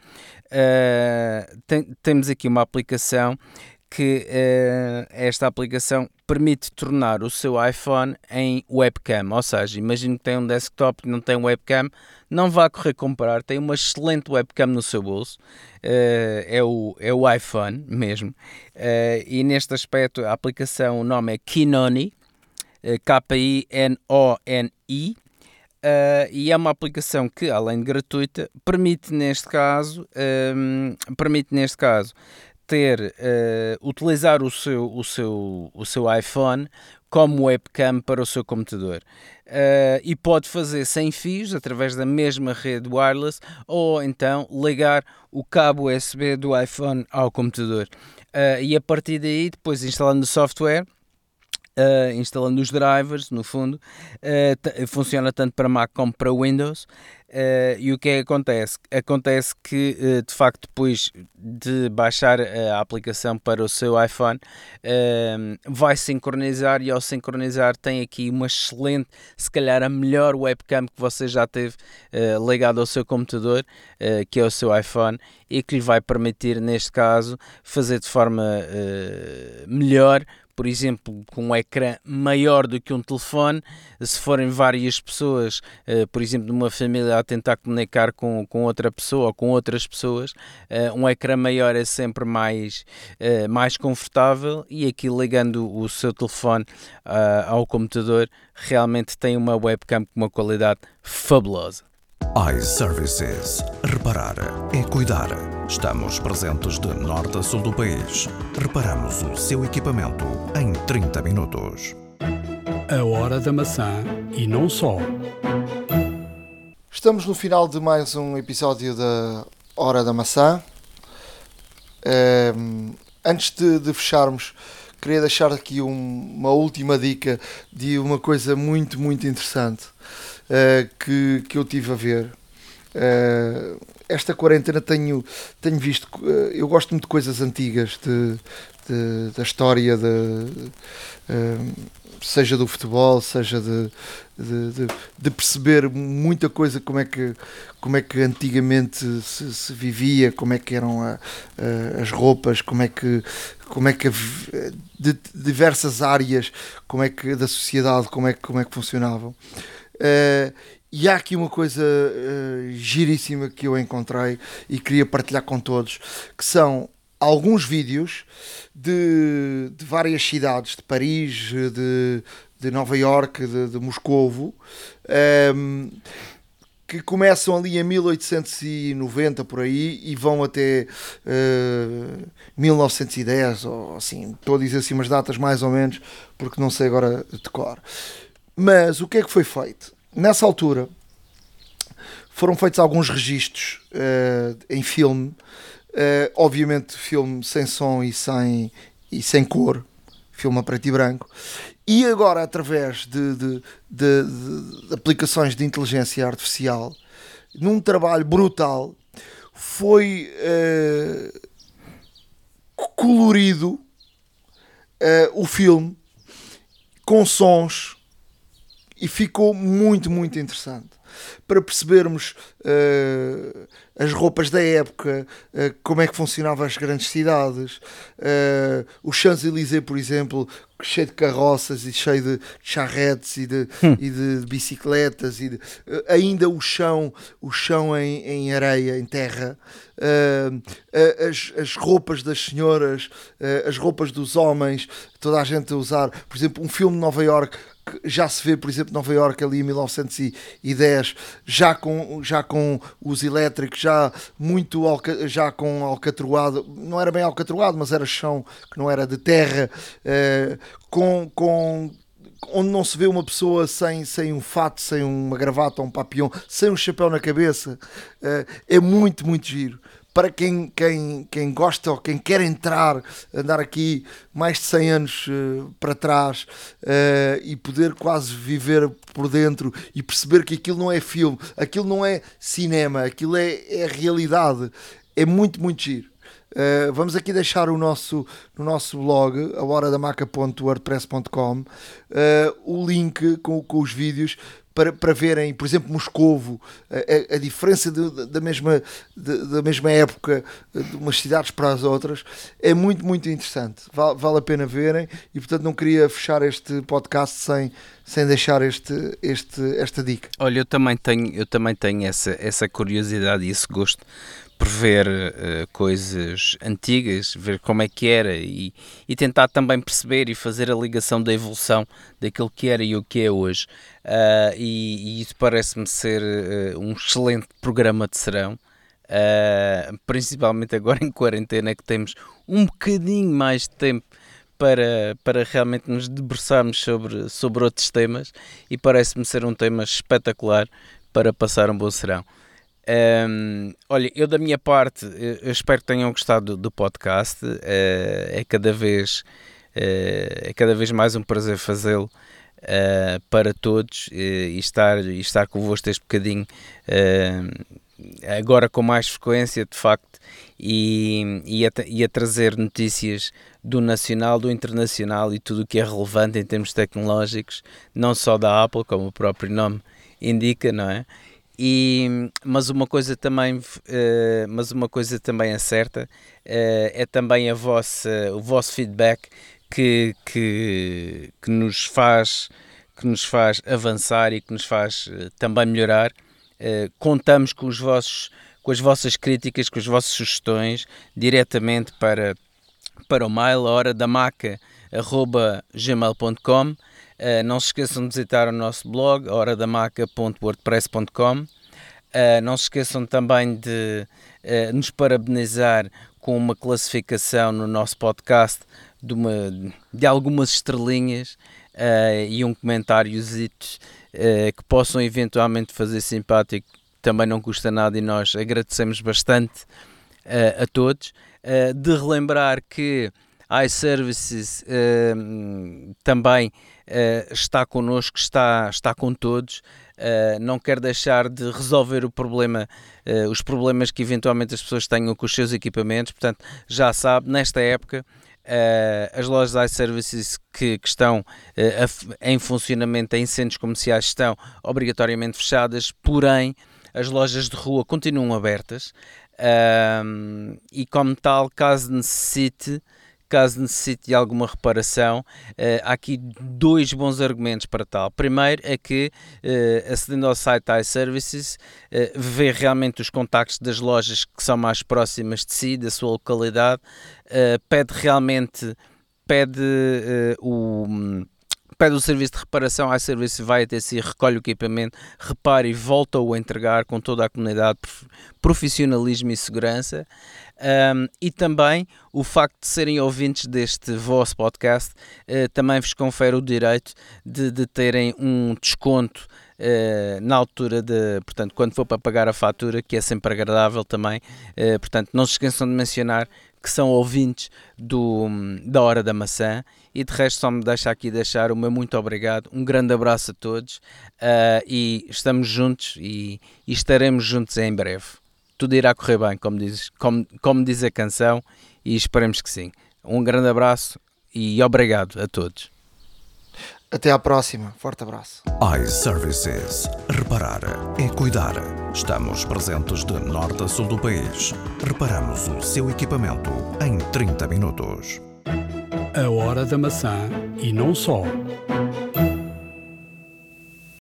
Uh, tem, temos aqui uma aplicação que uh, esta aplicação permite tornar o seu iPhone em webcam, ou seja, imagino que tem um desktop e não tem webcam, não vá correr comprar, tem uma excelente webcam no seu bolso, uh, é, o, é o iPhone mesmo, uh, e neste aspecto a aplicação, o nome é Kinoni, uh, K I N O N I, Uh, e é uma aplicação que, além de gratuita, permite neste caso, um, permite neste caso ter, uh, utilizar o seu, o, seu, o seu iPhone como webcam para o seu computador. Uh, e pode fazer sem fios, através da mesma rede wireless, ou então ligar o cabo U S B do iPhone ao computador. Uh, e a partir daí, depois instalando o software, Uh, instalando os drivers, no fundo, uh, t- funciona tanto para Mac como para Windows. Uh, e o que é que acontece? Acontece que, uh, de facto, depois de baixar a aplicação para o seu iPhone, uh, vai sincronizar, e ao sincronizar tem aqui uma excelente, se calhar a melhor webcam que você já teve uh, ligado ao seu computador, uh, que é o seu iPhone, e que lhe vai permitir, neste caso, fazer de forma uh, melhor, por exemplo, com um ecrã maior do que um telefone. Se forem várias pessoas, uh, por exemplo, numa família a tentar comunicar com, com outra pessoa ou com outras pessoas, uh, um ecrã maior é sempre mais, uh, mais confortável, e aqui ligando o seu telefone uh, ao computador, realmente tem uma webcam com uma qualidade fabulosa. iServices. Reparar é cuidar. Estamos presentes de norte a sul do país. Reparamos o seu equipamento em trinta minutos. A Hora da Maçã e não só. Estamos no final de mais um episódio da Hora da Maçã. Um, antes de, de fecharmos, queria deixar aqui um, uma última dica de uma coisa muito, muito interessante uh, que, que eu tive a ver. Uh, esta quarentena tenho, tenho visto, uh, eu gosto muito de coisas antigas, de, de, da história, de, uh, seja do futebol, seja de, de, de, de perceber muita coisa, como é que, como é que antigamente se, se vivia, como é que eram a, a, as roupas, como é que, como é que de diversas áreas, como é que da sociedade, como é que, como é que funcionavam. Uh, E há aqui uma coisa uh, giríssima que eu encontrei e queria partilhar com todos, que são alguns vídeos de, de várias cidades, de Paris, de, de Nova Iorque, de, de Moscovo, um, que começam ali em mil oitocentos e noventa por aí e vão até uh, mil novecentos e dez, ou assim, estou a dizer assim umas datas mais ou menos, porque não sei agora de cor. Mas o que é que foi feito? Nessa altura foram feitos alguns registros uh, em filme, uh, obviamente filme sem som e sem, e sem cor, filme a preto e branco, e agora através de, de, de, de aplicações de inteligência artificial num trabalho brutal, foi uh, colorido uh, o filme com sons e ficou muito, muito interessante para percebermos uh, as roupas da época, uh, como é que funcionavam as grandes cidades, uh, o Champs-Élysées, por exemplo, cheio de carroças e cheio de charretes e de, hum. e de bicicletas, e de, uh, ainda o chão, o chão em, em areia, em terra, uh, uh, as, as roupas das senhoras, uh, as roupas dos homens, toda a gente a usar, por exemplo, um filme de Nova Iorque, já se vê, por exemplo, Nova Iorque ali em mil novecentos e dez, já com, já com os elétricos, já muito alca, já com alcatroado, não era bem alcatroado, mas era chão que não era de terra, eh, com, com, onde não se vê uma pessoa sem, sem um fato, sem uma gravata ou um papillon, sem um chapéu na cabeça. Eh, é muito, muito giro. Para quem, quem, quem gosta ou quem quer entrar, andar aqui mais de cem anos uh, para trás uh, e poder quase viver por dentro e perceber que aquilo não é filme, aquilo não é cinema, aquilo é, é realidade, é muito, muito giro. Uh, vamos aqui deixar o nosso, no nosso blog, a hora da maca ponto wordpress ponto com, uh, o link com, com os vídeos, Para, para verem, por exemplo, Moscovo, a, a diferença de, da, mesma, de, da mesma época de umas cidades para as outras, é muito, muito interessante. Vale, vale a pena verem e, portanto, não queria fechar este podcast sem, sem deixar este, este, esta dica. Olha, eu também tenho, eu também tenho essa, essa curiosidade e esse gosto por ver uh, coisas antigas, ver como é que era e, e tentar também perceber e fazer a ligação da evolução daquilo que era e o que é hoje. Uh, e, e isso parece-me ser uh, um excelente programa de serão, uh, principalmente agora em quarentena, que temos um bocadinho mais de tempo para, para realmente nos debruçarmos sobre, sobre outros temas, e parece-me ser um tema espetacular para passar um bom serão. Um, olha, eu da minha parte, eu espero que tenham gostado do, do podcast. Uh, é cada vez uh, é cada vez mais um prazer fazê-lo uh, para todos, uh, e estar, e estar convosco este bocadinho, uh, agora com mais frequência, de facto, e, e, a, e a trazer notícias do nacional, do internacional e tudo o que é relevante em termos tecnológicos, não só da Apple, como o próprio nome indica, não é? E, mas uma coisa também, uh, mas uma coisa também é certa, uh, é também a vossa, o vosso feedback que, que, que, nos faz, que nos faz avançar e que nos faz uh, também melhorar. Uh, contamos com, os vossos, com as vossas críticas, com as vossas sugestões, diretamente para, para o mail hora da maca arroba gmail ponto com. Uh, não se esqueçam de visitar o nosso blog, hora da maca ponto wordpress ponto com. Uh, não se esqueçam também de uh, nos parabenizar com uma classificação no nosso podcast de, uma, de algumas estrelinhas uh, e um comentáriozito uh, que possam eventualmente fazer simpático. Também não custa nada e nós agradecemos bastante uh, a todos. Uh, de relembrar que iServices uh, também uh, está connosco, está, está com todos, uh, não quer deixar de resolver o problema, uh, os problemas que eventualmente as pessoas tenham com os seus equipamentos. Portanto, já sabe, nesta época, uh, as lojas iServices que, que estão uh, a, em funcionamento em centros comerciais estão obrigatoriamente fechadas, porém as lojas de rua continuam abertas, uh, e como tal, caso necessite Caso necessite de alguma reparação, uh, há aqui dois bons argumentos para tal. Primeiro é que, uh, acedendo ao site iServices, uh, vê realmente os contactos das lojas que são mais próximas de si, da sua localidade, uh, pede realmente pede, uh, o... pede o serviço de reparação, a iService vai até si, recolhe o equipamento, repara e volta-o a entregar com toda a comunidade, profissionalismo e segurança. Um, e também o facto de serem ouvintes deste vosso podcast uh, também vos confere o direito de, de terem um desconto uh, na altura de, portanto, quando for para pagar a fatura, que é sempre agradável também. Uh, portanto, não se esqueçam de mencionar que são ouvintes do, da Hora da Maçã, e de resto só me deixa aqui deixar o meu muito obrigado, um grande abraço a todos, uh, e estamos juntos e, e estaremos juntos em breve. Tudo irá correr bem, como diz, como, como diz a canção, e esperemos que sim. Um grande abraço e obrigado a todos. Até à próxima. Forte abraço. iServices. Reparar é cuidar. Estamos presentes de norte a sul do país. Reparamos o seu equipamento em trinta minutos. A Hora da Maçã e não só.